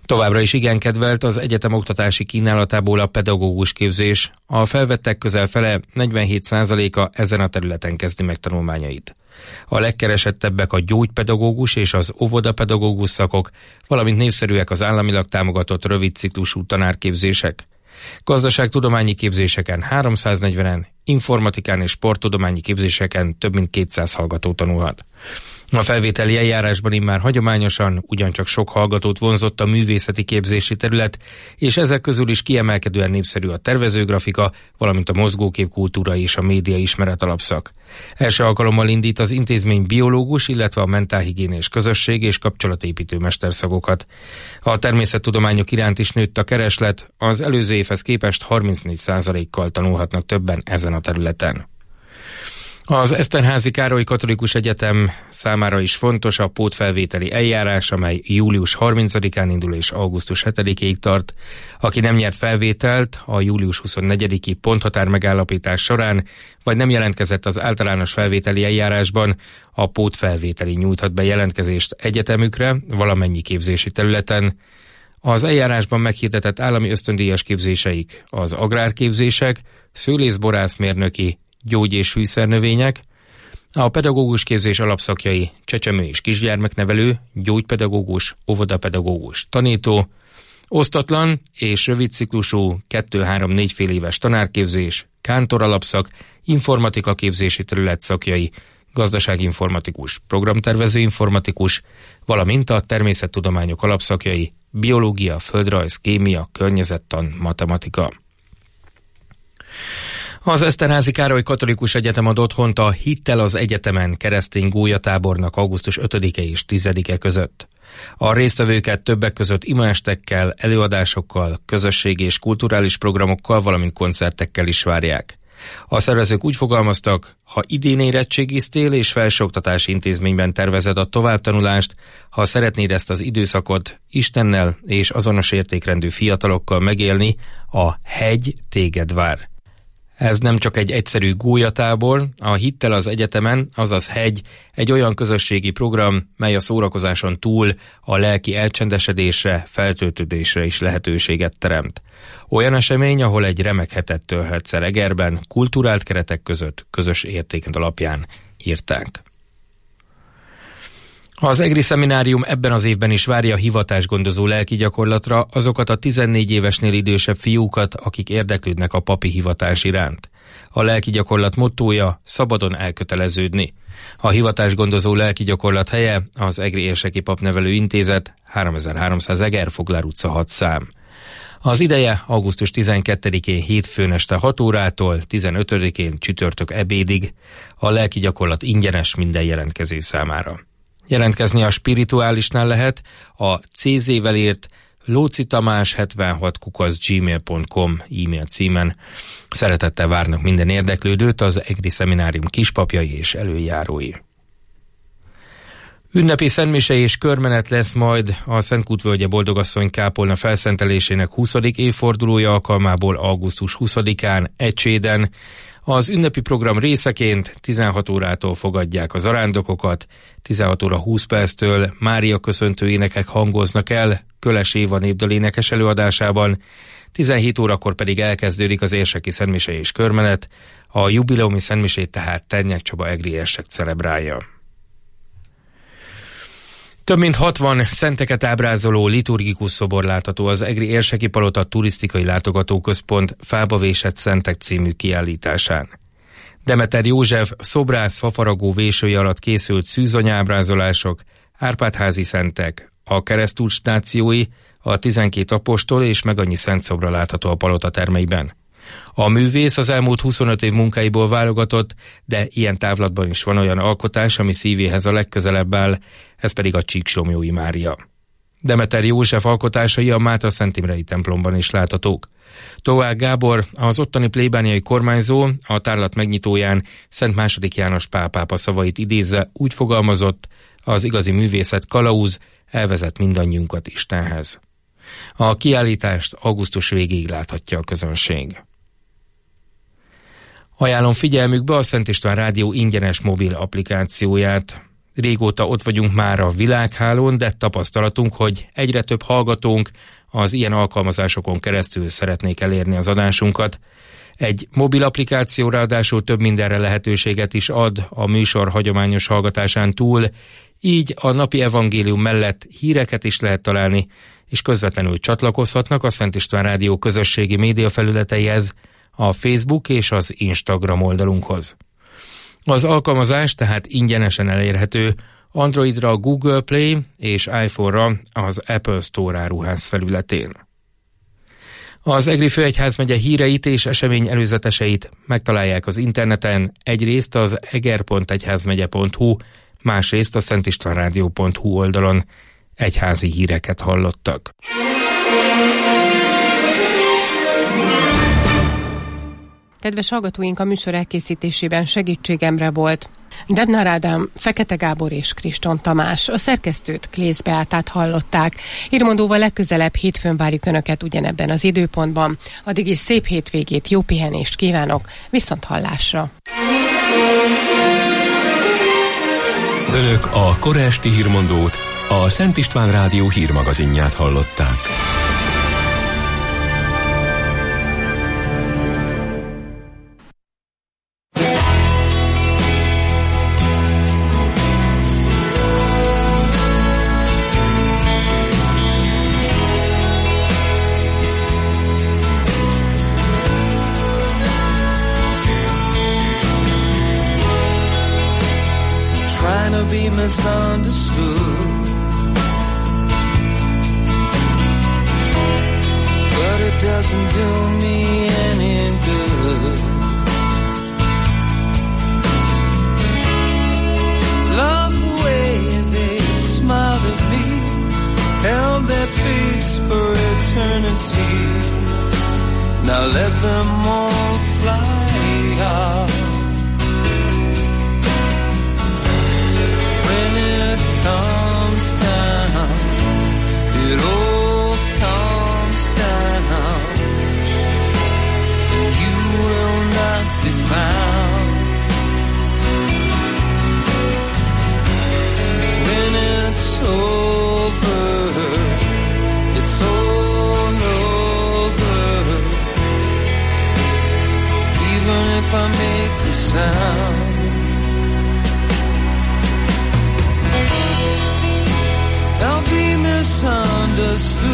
Továbbra is igen kedvelt az egyetem oktatási kínálatából a pedagógus képzés. A felvettek közel fele, negyvenhét százaléka ezen a területen kezdi meg tanulmányait. A legkeresettebbek a gyógypedagógus és az óvodapedagógus szakok, valamint népszerűek az államilag támogatott rövid ciklusú tanárképzések. Gazdaságtudományi képzéseken háromszáznegyvenen, informatikán és sporttudományi képzéseken több mint kétszáz hallgató tanulhat. A felvételi eljárásban immár hagyományosan ugyancsak sok hallgatót vonzott a művészeti képzési terület, és ezek közül is kiemelkedően népszerű a tervezőgrafika, valamint a mozgóképkultúra és a média ismeret alapszak. Első alkalommal indít az intézmény biológus, illetve a mentálhigiénés közösség és kapcsolatépítő mesterszakokat. A természettudományok iránt is nőtt a kereslet, az előző évhez képest harmincnégy százalékkal tanulhatnak többen ezen a területen. Az Eszterházy Károly Katolikus Egyetem számára is fontos a pótfelvételi eljárás, amely július harmincadikán indul és augusztus hetedikéig tart. Aki nem nyert felvételt a július huszonnegyediki ponthatár megállapítás során, vagy nem jelentkezett az általános felvételi eljárásban, a pótfelvételi nyújthat be jelentkezést egyetemükre valamennyi képzési területen. Az eljárásban meghirdetett állami ösztöndíjas képzéseik az agrárképzések, szőlészborászmérnöki, gyógy- és fűszernövények, a pedagógus képzés alapszakjai csecsemő és kisgyermeknevelő, gyógypedagógus, óvodapedagógus, tanító, osztatlan és rövid ciklusú kettő-három-négy fél éves tanárképzés, kántor alapszak, informatika képzési terület szakjai, gazdaságinformatikus, programtervező informatikus, valamint a természettudományok alapszakjai, biológia, földrajz, kémia, környezettan, matematika. Az Eszterházy Károly Katolikus Egyetem ad otthont a Hittel az Egyetemen keresztény gólyatábornak augusztus ötödike és tizedike között. A résztvevőket többek között imaestekkel, előadásokkal, közösségi és kulturális programokkal, valamint koncertekkel is várják. A szervezők úgy fogalmaztak, ha idén érettségiztél és felsőoktatási intézményben tervezed a továbbtanulást, ha szeretnéd ezt az időszakot Istennel és azonos értékrendű fiatalokkal megélni, a hegy téged vár. Ez nem csak egy egyszerű gólyatábor, a Hittel az Egyetemen, azaz hegy, egy olyan közösségi program, mely a szórakozáson túl a lelki elcsendesedésre, feltöltődésre is lehetőséget teremt. Olyan esemény, ahol egy remek hetet tölhetsz el Egerben, kulturált keretek között, közös értékek alapján, írták. Az egri szeminárium ebben az évben is várja hivatásgondozó lelki gyakorlatra azokat a tizennégy évesnél idősebb fiúkat, akik érdeklődnek a papi hivatás iránt. A lelki gyakorlat mottója szabadon elköteleződni. A hivatásgondozó lelki gyakorlat helye az Egri Érseki Papnevelő Intézet, háromezer-háromszáz Eger-Foglár utca hat szám. Az ideje augusztus tizenkettedikén hétfőn este hat órától, tizenötödikén csütörtök ebédig. A lelki gyakorlat ingyenes minden jelentkező számára. Jelentkezni a spirituálisnál lehet a cé zével írt lócitamás hetvenhat kukac gmail pont com e-mail címen. Szeretettel várnak minden érdeklődőt az Egri Szeminárium kispapjai és előjárói. Ünnepi szentmise és körmenet lesz majd a Szentkútvölgye Boldogasszony kápolna felszentelésének huszadik évfordulója alkalmából augusztus huszadikán Ecséden. Az ünnepi program részeként tizenhat órától fogadják a zarándokokat, tizenhat óra húsz perctől Mária köszöntő énekek hangoznak el Köles Éva népdal énekes előadásában, tizenhét órakor pedig elkezdődik az érseki szentmise és körmenet, a jubileumi szentmisét tehát Ternyák Csaba egri érsek celebrálja. Több mint hatvan szenteket ábrázoló liturgikus szobor látható az Egri Érseki Palota Turisztikai Látogatóközpont Fába vésett szentek című kiállításán. Demeter József szobrász fafaragó vésője alatt készült szűzanyábrázolások, Árpád-házi szentek, a keresztúr stációi, a tizenkét apostol és meg annyi szent szobra látható a palota termeiben. A művész az elmúlt huszonöt év munkáiból válogatott, de ilyen távlatban is van olyan alkotás, ami szívéhez a legközelebb áll, ez pedig a Csíksomlyói Mária. Demeter József alkotásai a Mátra Szent Imrei templomban is láthatók. Tóák Gábor, az ottani plébániai kormányzó, a tárlat megnyitóján Szent második János Pál pápa szavait idézve úgy fogalmazott, az igazi művészet kalauz, elvezet mindannyiunkat Istenhez. A kiállítást augusztus végéig láthatja a közönség. Ajánlom figyelmükbe a Szent István Rádió ingyenes mobil applikációját. Régóta ott vagyunk már a világhálón, de tapasztalatunk, hogy egyre több hallgatónk az ilyen alkalmazásokon keresztül szeretnék elérni az adásunkat. Egy mobil applikáció ráadásul több mindenre lehetőséget is ad a műsor hagyományos hallgatásán túl, így a napi evangélium mellett híreket is lehet találni, és közvetlenül csatlakozhatnak a Szent István Rádió közösségi médiafelületeihez, a Facebook és az Instagram oldalunkhoz. Az alkalmazás tehát ingyenesen elérhető Androidra a Google Play és iPhone-ra az Apple Store áruház felületén. Az Egri Főegyházmegye híreit és esemény előzeteseit megtalálják az interneten, egyrészt az eger pont egyházmegye pont hu, másrészt a szentistvánrádió pont hu oldalon. Egyházi híreket hallottak. Kedves hallgatóink, a műsor elkészítésében segítségemre volt Debnár Ádám, Fekete Gábor és Kriston Tamás. A szerkesztőt, Klész Beátát hallották. Hírmondóval legközelebb hétfőn várjuk Önöket ugyanebben az időpontban. Addig is szép hétvégét, jó pihenést kívánok, viszont hallásra! Önök a kora esti hírmondót, a Szent István Rádió hírmagazinját hallották. Be misunderstood, but it doesn't do me any good. Love the way they smiled at me, held that face for eternity. Now let them all fly off. Comes down, it all comes down, and you will not be found. When it's over, it's all over, even if I make a sound. I'll be misunderstood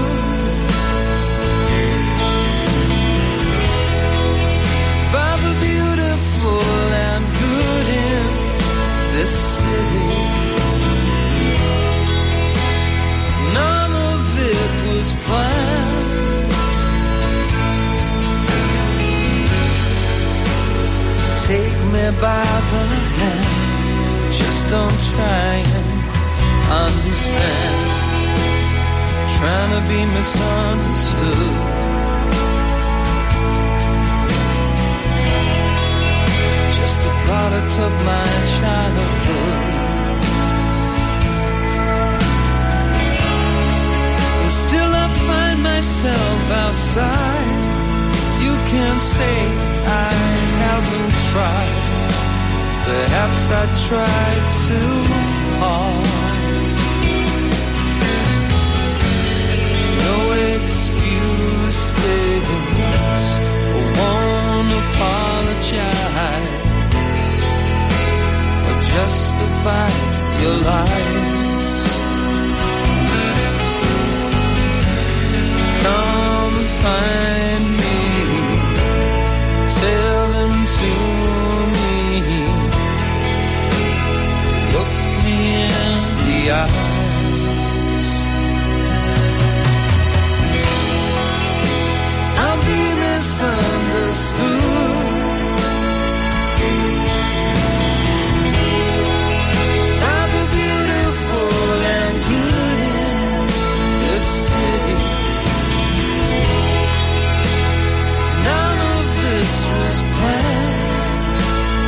by the beautiful and good in this city. None of it was planned. Take me by the hand, just don't try and understand. Trying to be misunderstood. Just a product of my childhood. And still I find myself outside. You can say I haven't tried. Perhaps I tried too hard. Excuses, I won't apologize or justify your lies. Come find me, tell them to me, look me in the eye. Misunderstood by the beautiful and good in this city. None of this was planned.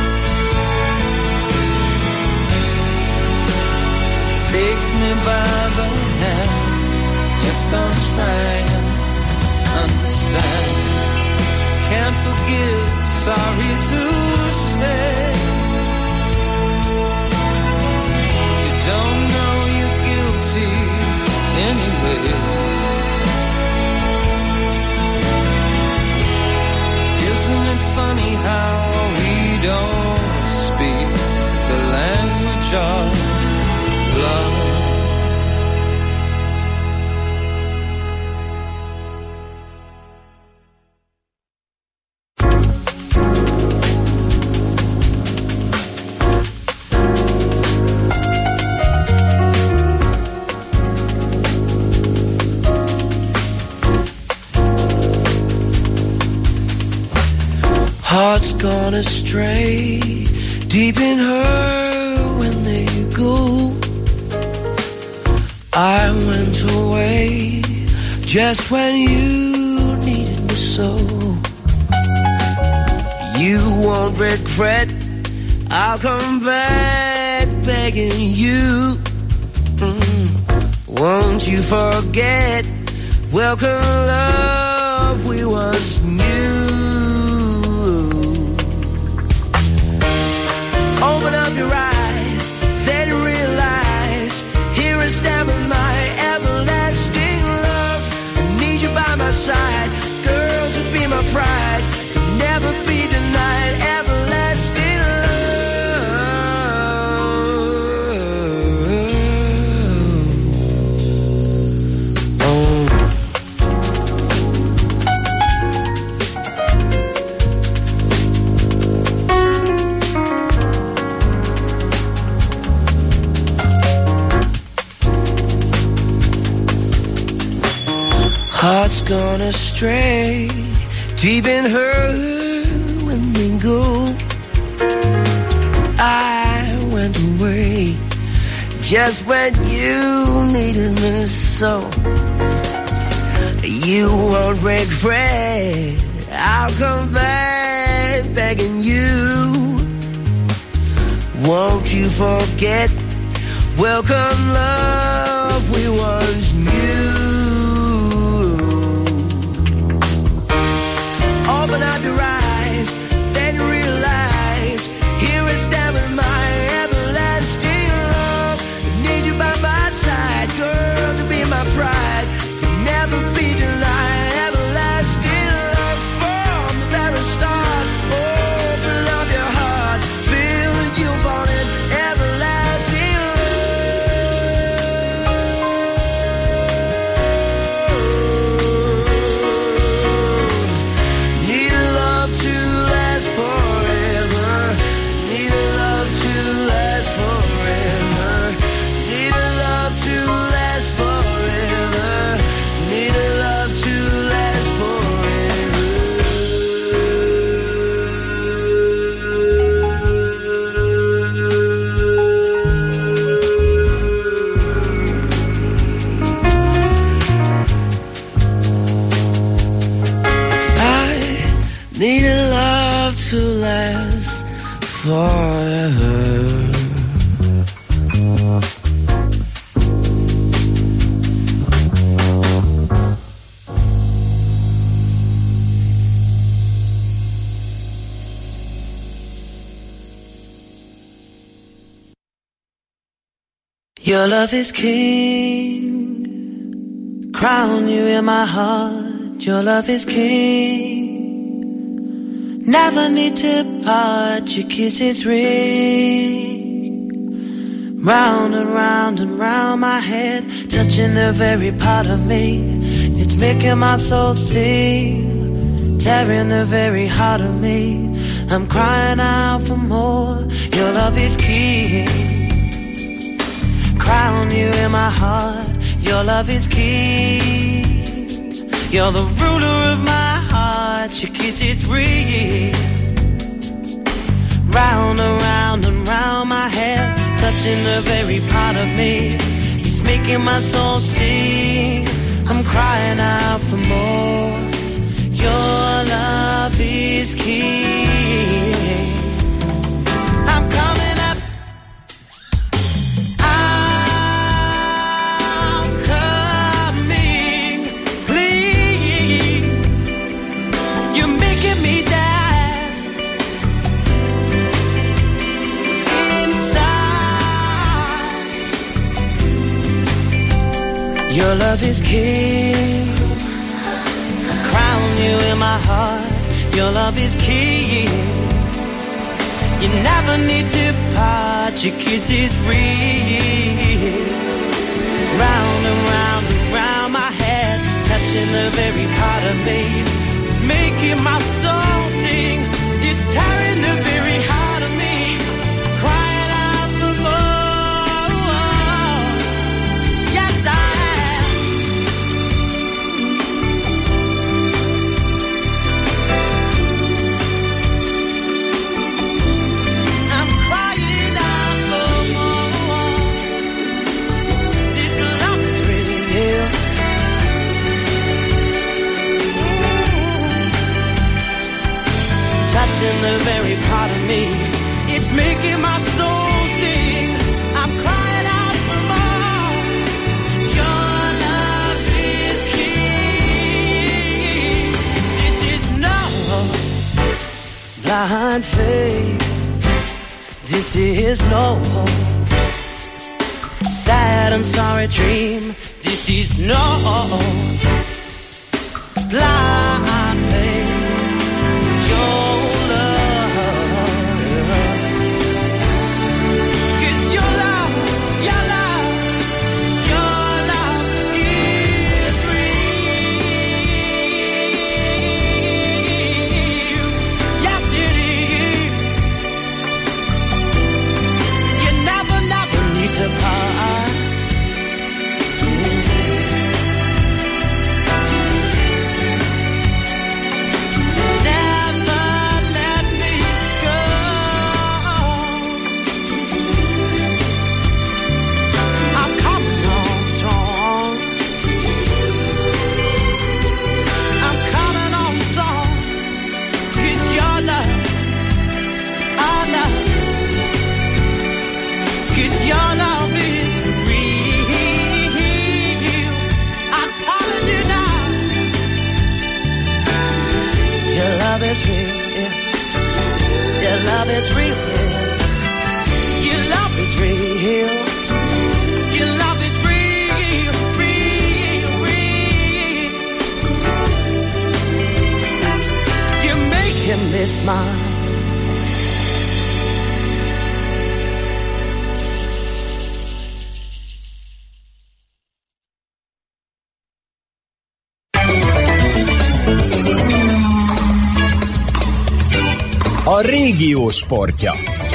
Take me by the hand, just don't try and understand. Can't forgive, sorry to say. funny how we don't speak the language of love. Hearts gone astray, deep in her when they go. I went away just when you needed me so. You won't regret, I'll come back begging you. Mm. Won't you forget, welcome love we once knew. Open up your eyes, then realize, here I stand with my everlasting love. I need you by my side, girl, to be my pride, never be denied, everlasting love. Oh. Hearts gone astray, deep in her when they go. I went away just when you needed me so. You won't regret, I'll come back begging you. Won't you forget, welcome love we once knew. Open up your eyes, then realize, here I stand with my everlasting love. I need you by my side, girl, to be my pride, never be denied, everlasting love from the very start. Open up your heart, feel that you fall in everlasting to last forever. Your love is king, crown you in my heart. Your love is king, never need to part. Your kisses ring round and round and round my head, touching the very part of me. It's making my soul sing, tearing the very heart of me. I'm crying out for more. Your love is king, crown you in my heart. Your love is king, you're the ruler of my heart. Your kisses ring round and round and round my head, touching the very part of me. It's making my soul sing. I'm crying out for more. Your love is king. I'm coming up. I'm coming. Please, you're making me die inside. Your love is king, crown you in my heart. Your love is key. You never need to part, your kiss is real. Round and round and round my head, touching the very part of me. It's making my soul sing. It's tearing the very heart of me, crying out for more. Yes, I am. I'm crying out for more. This love is real. Touching the very part of me, it's making my soul sing. I'm crying out for more. Your love is key. This is no blind faith. This is no sad and sorry dream. This is no blind faith. Is real. Your love is real. Your love is real. Your love is real, real, real. You're making me smile. A régió sportja.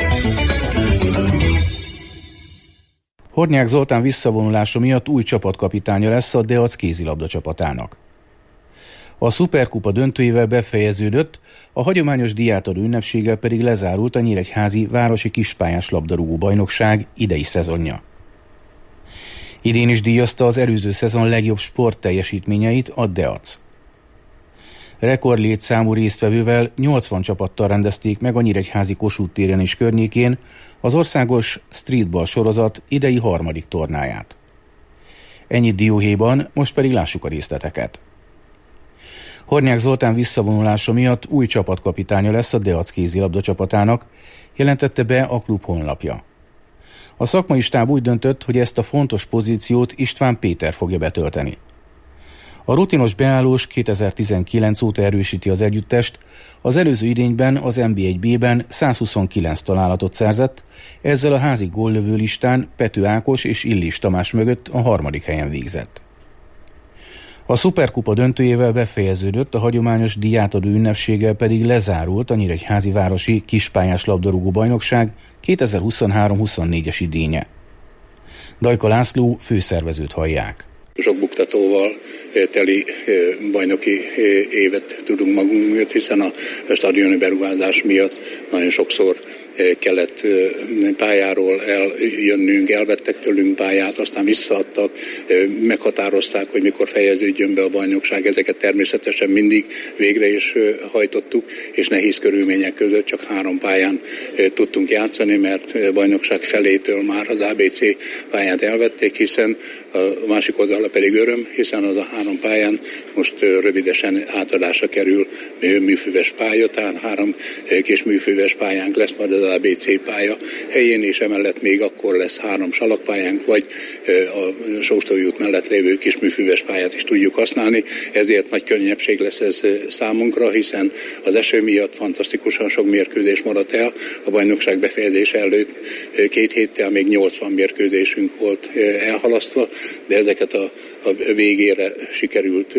Hornyák Zoltán visszavonulása miatt új csapatkapitánya lesz a Deac kézilabda csapatának. A Szuperkupa döntőjével befejeződött, a hagyományos díjátadó ünnepséggel pedig lezárult a nyíregyházi városi kispályás labdarúgó bajnokság idei szezonja. Idén is díjazta az előző szezon legjobb sportteljesítményeit a Deac. Rekordlétszámú résztvevővel nyolcvan csapattal rendezték meg a nyíregyházi Kossuth téren és környékén az országos streetball sorozat idei harmadik tornáját. Ennyit dióhéjban, most pedig lássuk a részleteket. Hornyák Zoltán visszavonulása miatt új csapatkapitánya lesz a Deac kézilabda csapatának, jelentette be a klub honlapja. A szakmai stáb úgy döntött, hogy ezt a fontos pozíciót István Péter fogja betölteni. A rutinos beállós kétezer-tizenkilenc óta erősíti az együttest, az előző idényben az en bé egy bé-ben százhuszonkilenc találatot szerzett, ezzel a házi góllövő listán Pető Ákos és Illis Tamás mögött a harmadik helyen végzett. A Szuperkupa döntőjével befejeződött, a hagyományos díjátadó ünnepséggel pedig lezárult a nyíregyházi városi kispályás labdarúgó bajnokság kétezer-huszonhárom huszonnégyes idénye. Dajka László főszervezőt hallják. Sok buktatóval teli bajnoki évet tudunk magunk mögött, hiszen a stadioni beruházás miatt nagyon sokszor kellett pályáról eljönnünk, elvettek tőlünk pályát, aztán visszaadtak, meghatározták, hogy mikor fejeződjön be a bajnokság. Ezeket természetesen mindig végre is hajtottuk, és nehéz körülmények között csak három pályán tudtunk játszani, mert bajnokság felétől már az á bé cé pályát elvették, hiszen a másik oldalon számára pedig öröm, hiszen az a három pályán most rövidesen átadásra kerül műfüves pálya, tehát három kis műfüves pályánk lesz majd az á bé cé pálya helyén, és emellett még akkor lesz három salakpályánk, vagy a Sóstói út mellett lévő kis műfüves pályát is tudjuk használni, ezért nagy könnyebbség lesz ez számunkra, hiszen az eső miatt fantasztikusan sok mérkőzés maradt el, a bajnokság befejezése előtt két héttel még nyolcvan mérkőzésünk volt elhalasztva, de ezeket a, a végére sikerült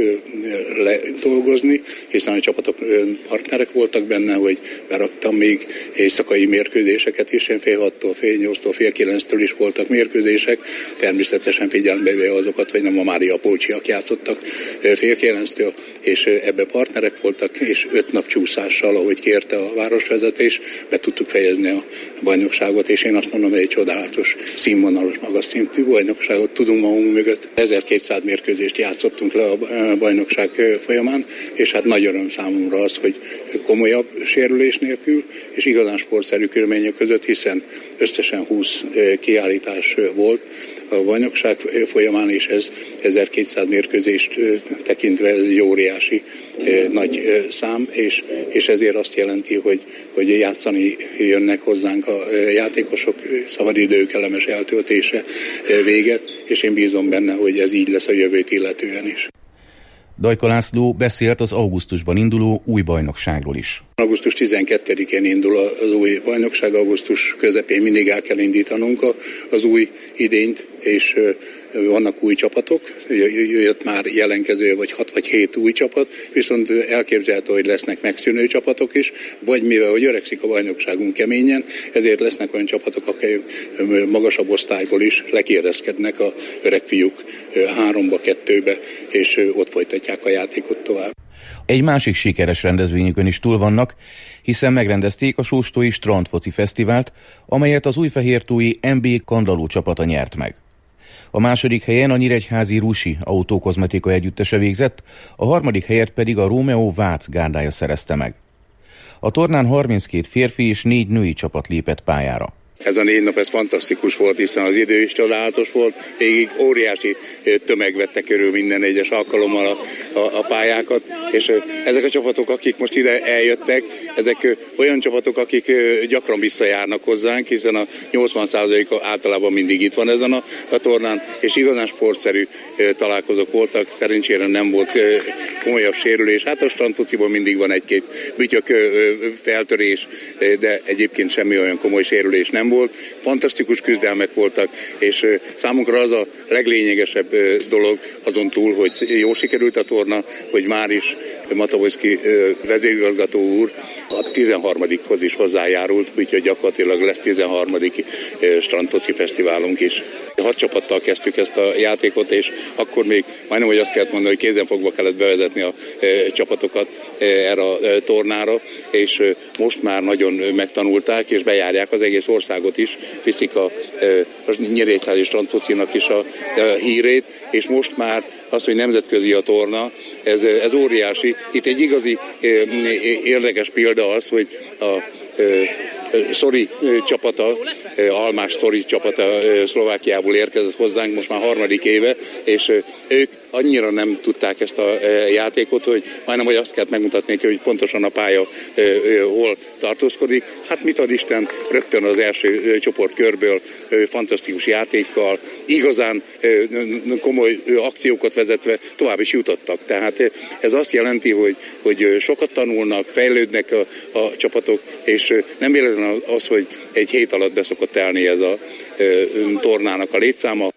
ledolgozni, hiszen a csapatok partnerek voltak benne, hogy beraktam még éjszakai mérkőzéseket is, fél hattól, fél nyolctól, fél kilenctől is voltak mérkőzések, természetesen figyelembe véve azokat, hogy nem a Mária Pócsiak játszottak fél kilenctől, és ebbe partnerek voltak, és öt nap csúszással, ahogy kérte a városvezetés, be tudtuk fejezni a bajnokságot, és én azt mondom, hogy egy csodálatos, színvonalos, magas szintű bajnokságot tudunk magunk mögött. ezerkétszáz mérkőzést játszottunk le a bajnokság folyamán, és hát nagy öröm számomra az, hogy komolyabb sérülés nélkül, és igazán sportszerű körülmények között, hiszen összesen húsz kiállítás volt a bajnokság folyamán, és ez ezerkétszáz mérkőzést tekintve ez egy óriási nagy szám, és, és ezért azt jelenti, hogy, hogy játszani jönnek hozzánk a játékosok, szabadidő kellemes eltöltése véget, és én bízom benne, hogy ez így lesz a jövőt illetően is. Dajka László beszélt az augusztusban induló új bajnokságról is. augusztus tizenkettedikén indul az új bajnokság, augusztus közepén mindig el kell indítanunk az új idényt, és vannak új csapatok, jött már jelenkező vagy hat vagy hét új csapat, viszont elképzelhető, hogy lesznek megszűnő csapatok is, vagy mivel hogy öregszik a bajnokságunk keményen, ezért lesznek olyan csapatok, akik magasabb osztályból is lekérezkednek a öreg fiúk háromba, kettőbe, és ott folytatják a játékot tovább. Egy másik sikeres rendezvényükön is túl vannak, hiszen megrendezték a Sóstói Strandfoci Fesztivált, amelyet az újfehértói em bé Kandalló csapata nyert meg. A második helyen a nyíregyházi Rusi autókozmetika együttese végzett, a harmadik helyet pedig a Rómeó Vác gárdája szerezte meg. A tornán harminckét férfi és négy női csapat lépett pályára. Ez a négy nap, ez fantasztikus volt, hiszen az idő is csodálatos volt, végig óriási tömeg vette körül minden egyes alkalommal a, a, a pályákat, és ezek a csapatok, akik most ide eljöttek, ezek olyan csapatok, akik gyakran visszajárnak hozzánk, hiszen a nyolcvan százalék általában mindig itt van ezen a, a tornán, és igazán sportszerű találkozók voltak, szerencsére nem volt komolyabb sérülés. Hát a strandfociban mindig van egy-két bütyök feltörés, de egyébként semmi olyan komoly sérülés nem volt. Fantasztikus küzdelmek voltak, és számunkra az a leglényegesebb dolog azon túl, hogy jó sikerült a torna, hogy már is Matavojszki vezérigazgató úr a tizenharmadikhoz is hozzájárult, úgyhogy gyakorlatilag lesz tizenharmadik strandfoci fesztiválunk is. Hat csapattal kezdtük ezt a játékot, és akkor még majdnem, hogy azt kellett mondani, hogy kézenfogva kellett bevezetni a e, csapatokat e, erre a e, tornára, és e, most már nagyon megtanulták, és bejárják az egész országot is, viszik a, e, a nyíregyházi strandfocinak is a, a hírét, és most már az, hogy nemzetközi a torna, ez, ez óriási. Itt egy igazi e, érdekes példa az, hogy a e, Szori csapata, Almás Szori csapata Szlovákiából érkezett hozzánk most már harmadik éve, és ők annyira nem tudták ezt a játékot, hogy majdnem, hogy azt kellett megmutatni, hogy pontosan a pálya hol tartózkodik. Hát mit ad Isten, rögtön az első csoportkörből fantasztikus játékkal, igazán komoly akciókat vezetve tovább is jutottak. Tehát ez azt jelenti, hogy, hogy sokat tanulnak, fejlődnek a, a csapatok, és nem véletlen az, hogy egy hét alatt beszokott telni ez a tornának a létszáma.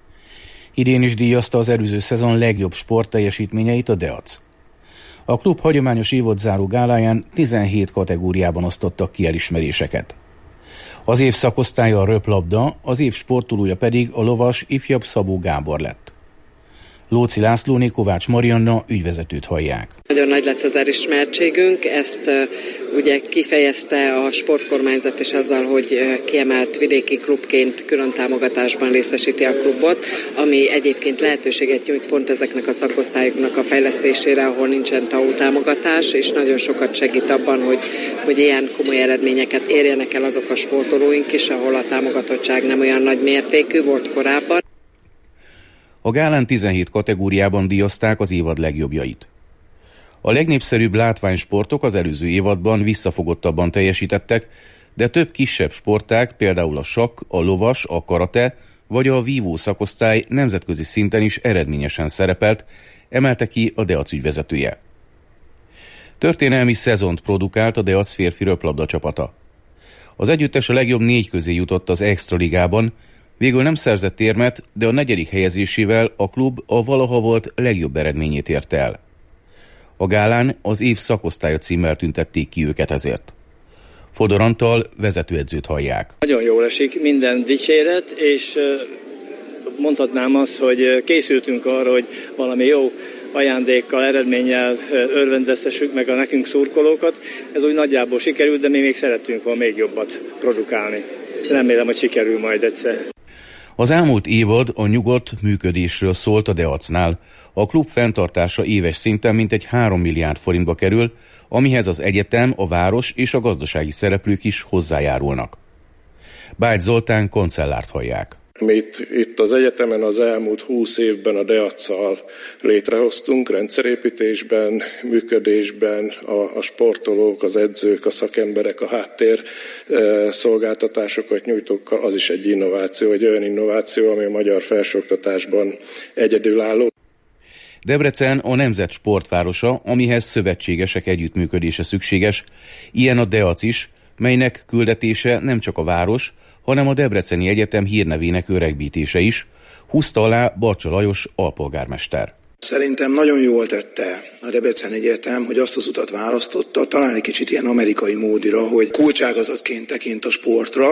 Idén is díjazta az előző szezon legjobb sportteljesítményeit a Deac. A klub hagyományos évodzáró gáláján tizenhét kategóriában osztottak ki elismeréseket. Az év szakosztálya a röplabda, az év sportolója pedig a lovas ifjabb Szabó Gábor lett. Lóci Lászlóné Kovács Marianna ügyvezetőt hallják. Nagyon nagy lett az elismertségünk, ezt uh, ugye kifejezte a sportkormányzat is azzal, hogy uh, kiemelt vidéki klubként külön támogatásban részesíti a klubot, ami egyébként lehetőséget nyújt pont ezeknek a szakosztályoknak a fejlesztésére, ahol nincsen té á u támogatás, és nagyon sokat segít abban, hogy, hogy ilyen komoly eredményeket érjenek el azok a sportolóink is, ahol a támogatottság nem olyan nagy mértékű volt korábban. A gálán tizenhét kategóriában díjazták az évad legjobbjait. A legnépszerűbb látványsportok az előző évadban visszafogottabban teljesítettek, de több kisebb sportág, például a sakk, a lovas, a karate vagy a vívó szakosztály nemzetközi szinten is eredményesen szerepelt, emelte ki a Deac ügyvezetője. Történelmi szezont produkált a Deac férfi röplabda csapata. Az együttes a legjobb négy közé jutott az Extraligában, végül nem szerzett érmet, de a negyedik helyezésével a klub a valaha volt legjobb eredményét érte el. A gálán az év szakosztálya címmel tüntették ki őket ezért. Fodor Antal vezetőedzőt hallják. Nagyon jól esik, minden dicséret, és mondhatnám azt, hogy készültünk arra, hogy valami jó ajándékkal, eredménnyel örvendeztessük meg a nekünk szurkolókat. Ez úgy nagyjából sikerült, de mi még szerettünk volna még jobbat produkálni. Remélem, hogy sikerül majd egyszer. Az elmúlt évad a nyugodt működésről szólt a Deacnál. A klub fenntartása éves szinten mintegy három milliárd forintba kerül, amihez az egyetem, a város és a gazdasági szereplők is hozzájárulnak. Bács Zoltán kancellárt hallják. Mi itt, itt az egyetemen az elmúlt húsz évben a Deac-szal létrehoztunk rendszerépítésben, működésben, a, a sportolók, az edzők, a szakemberek, a háttér e, szolgáltatásokat nyújtókkal, az is egy innováció, egy olyan innováció, ami a magyar felsőoktatásban egyedülálló. Debrecen a nemzet sportvárosa, amihez szövetségesek együttműködése szükséges, ilyen a Deac is, melynek küldetése nem csak a város, hanem a Debreceni Egyetem hírnevének öregbítése is, húzta alá Barcsa Lajos alpolgármester. Szerintem nagyon jól tette a Debreceni Egyetem, hogy azt az utat választotta, talán egy kicsit ilyen amerikai módira, hogy kulcságazatként tekint a sportra,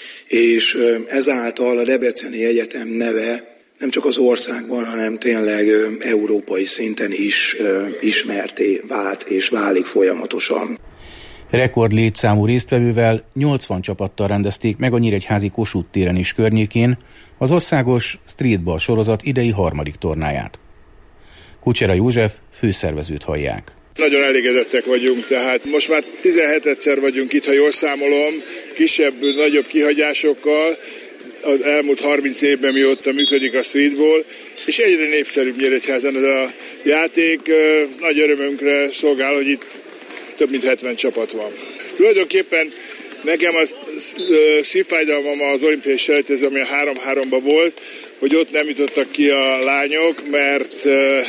és ezáltal a Debreceni Egyetem neve nem csak az országban, hanem tényleg európai szinten is ismerté vált és válik folyamatosan. Rekord létszámú résztvevővel nyolcvan csapattal rendezték meg a Nyíregyházi Kossuth téren és környékén az országos streetball sorozat idei harmadik tornáját. Kucsera József főszervezőt hallják. Nagyon elégedettek vagyunk, tehát most már tizenhetedszer vagyunk itt, ha jól számolom, kisebb, nagyobb kihagyásokkal, az elmúlt harminc évben mióta működik a streetball, és egyre népszerűbb Nyíregyházan ez a játék. Nagy örömünkre szolgál, hogy itt több mint hetven csapat van. Tulajdonképpen nekem az szívfájdalmam az olimpiai selejtező, ami a három háromban volt, hogy ott nem jutottak ki a lányok, mert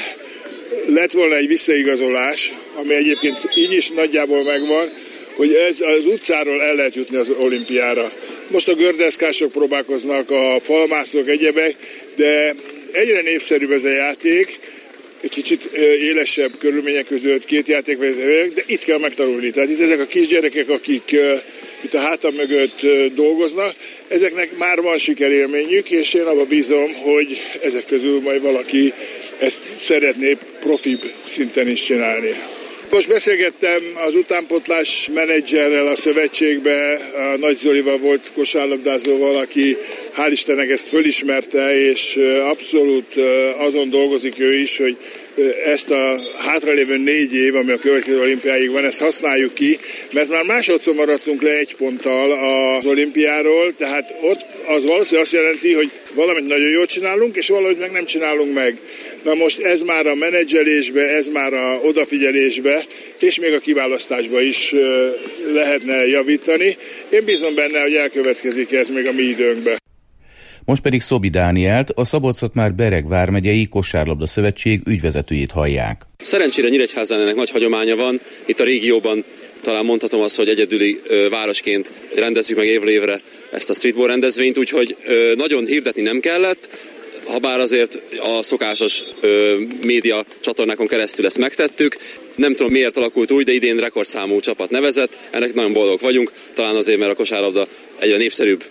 lett volna egy visszaigazolás, ami egyébként így is nagyjából megvan, hogy ez az utcáról el lehet jutni az olimpiára. Most a gördeszkások próbálkoznak, a falmászók, egyebek, de egyre népszerűbb ez a játék, egy kicsit élesebb körülmények között két játék, de itt kell megtanulni. Tehát itt ezek a kisgyerekek, akik itt a hátam mögött dolgoznak, ezeknek már van sikerélményük, és én abban bízom, hogy ezek közül majd valaki ezt szeretné profibb szinten is csinálni. Most beszélgettem az utánpótlás menedzserrel a szövetségbe, a Nagy Zolival volt kosárlabdázóval, aki hál' Istennek ezt fölismerte, és abszolút azon dolgozik ő is, hogy ezt a hátralévő négy év, ami a következő olimpiáig van, ezt használjuk ki, mert már másodszor maradtunk le egy ponttal az olimpiáról, tehát ott az valószínűleg azt jelenti, hogy valamit nagyon jól csinálunk, és valamit meg nem csinálunk meg. Na most ez már a menedzselésbe, ez már a odafigyelésbe, és még a kiválasztásba is lehetne javítani. Én bízom benne, hogy elkövetkezik ez még a mi időnkben. Most pedig Szobi Dánielt, a Szabolcs-Szatmár-Bereg vármegyei Kosárlabda Szövetség ügyvezetőjét hallják. Szerencsére Nyíregyházán ennek nagy hagyománya van. Itt a régióban talán mondhatom azt, hogy egyedüli ö, városként rendezzük meg évről évre ezt a streetball rendezvényt, úgyhogy ö, nagyon hirdetni nem kellett, habár azért a szokásos ö, média csatornákon keresztül ezt megtettük. Nem tudom miért alakult úgy, de idén rekordszámú csapat nevezett, ennek nagyon boldog vagyunk, talán azért, mert a kosárlabda egyre népszerűbb.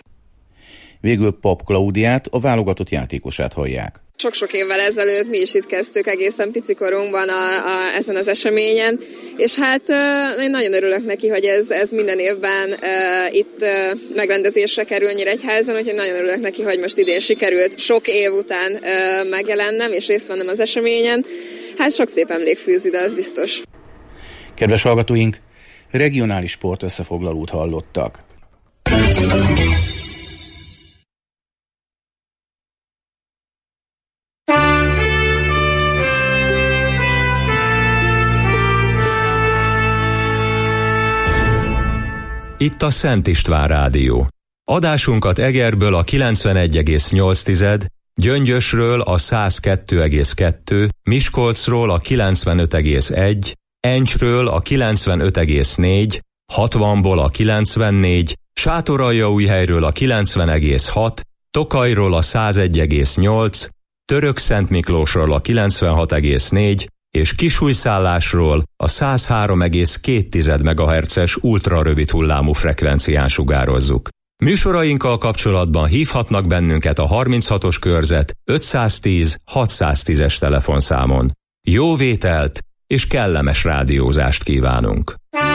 Végül Pap Klaudiát, a válogatott játékosát hallják. Sok-sok évvel ezelőtt mi is itt kezdtük egészen picikorunkban a, a, ezen az eseményen, és hát uh, én nagyon örülök neki, hogy ez, ez minden évben uh, itt uh, megrendezésre kerül Nyíregyházon, úgyhogy nagyon örülök neki, hogy most idén sikerült sok év után uh, megjelennem és részt vennem az eseményen. Hát sok szép emlék fűz ide, az biztos. Kedves hallgatóink, regionális sport összefoglalót hallottak. Itt a Szent István Rádió. Adásunkat Egerből a kilencvenegy egész nyolc, Gyöngyösről a száz kettő egész kettő, Miskolcról a kilencvenöt egész egy, Encsről a kilencvenöt egész négy, hatvanból a kilencvennégy, Sátoraljaújhelyről a kilencven egész hat, Tokajról a száz egy egész nyolc, Törökszentmiklósról a kilencvenhat egész négy, és Kisújszállásról a száz három egész két megahertzes ultrarövid hullámú frekvencián sugározzuk. Műsorainkkal kapcsolatban hívhatnak bennünket a harminchatos körzet ötszáztíz hatszáztízes telefonszámon. Jó vételt és kellemes rádiózást kívánunk!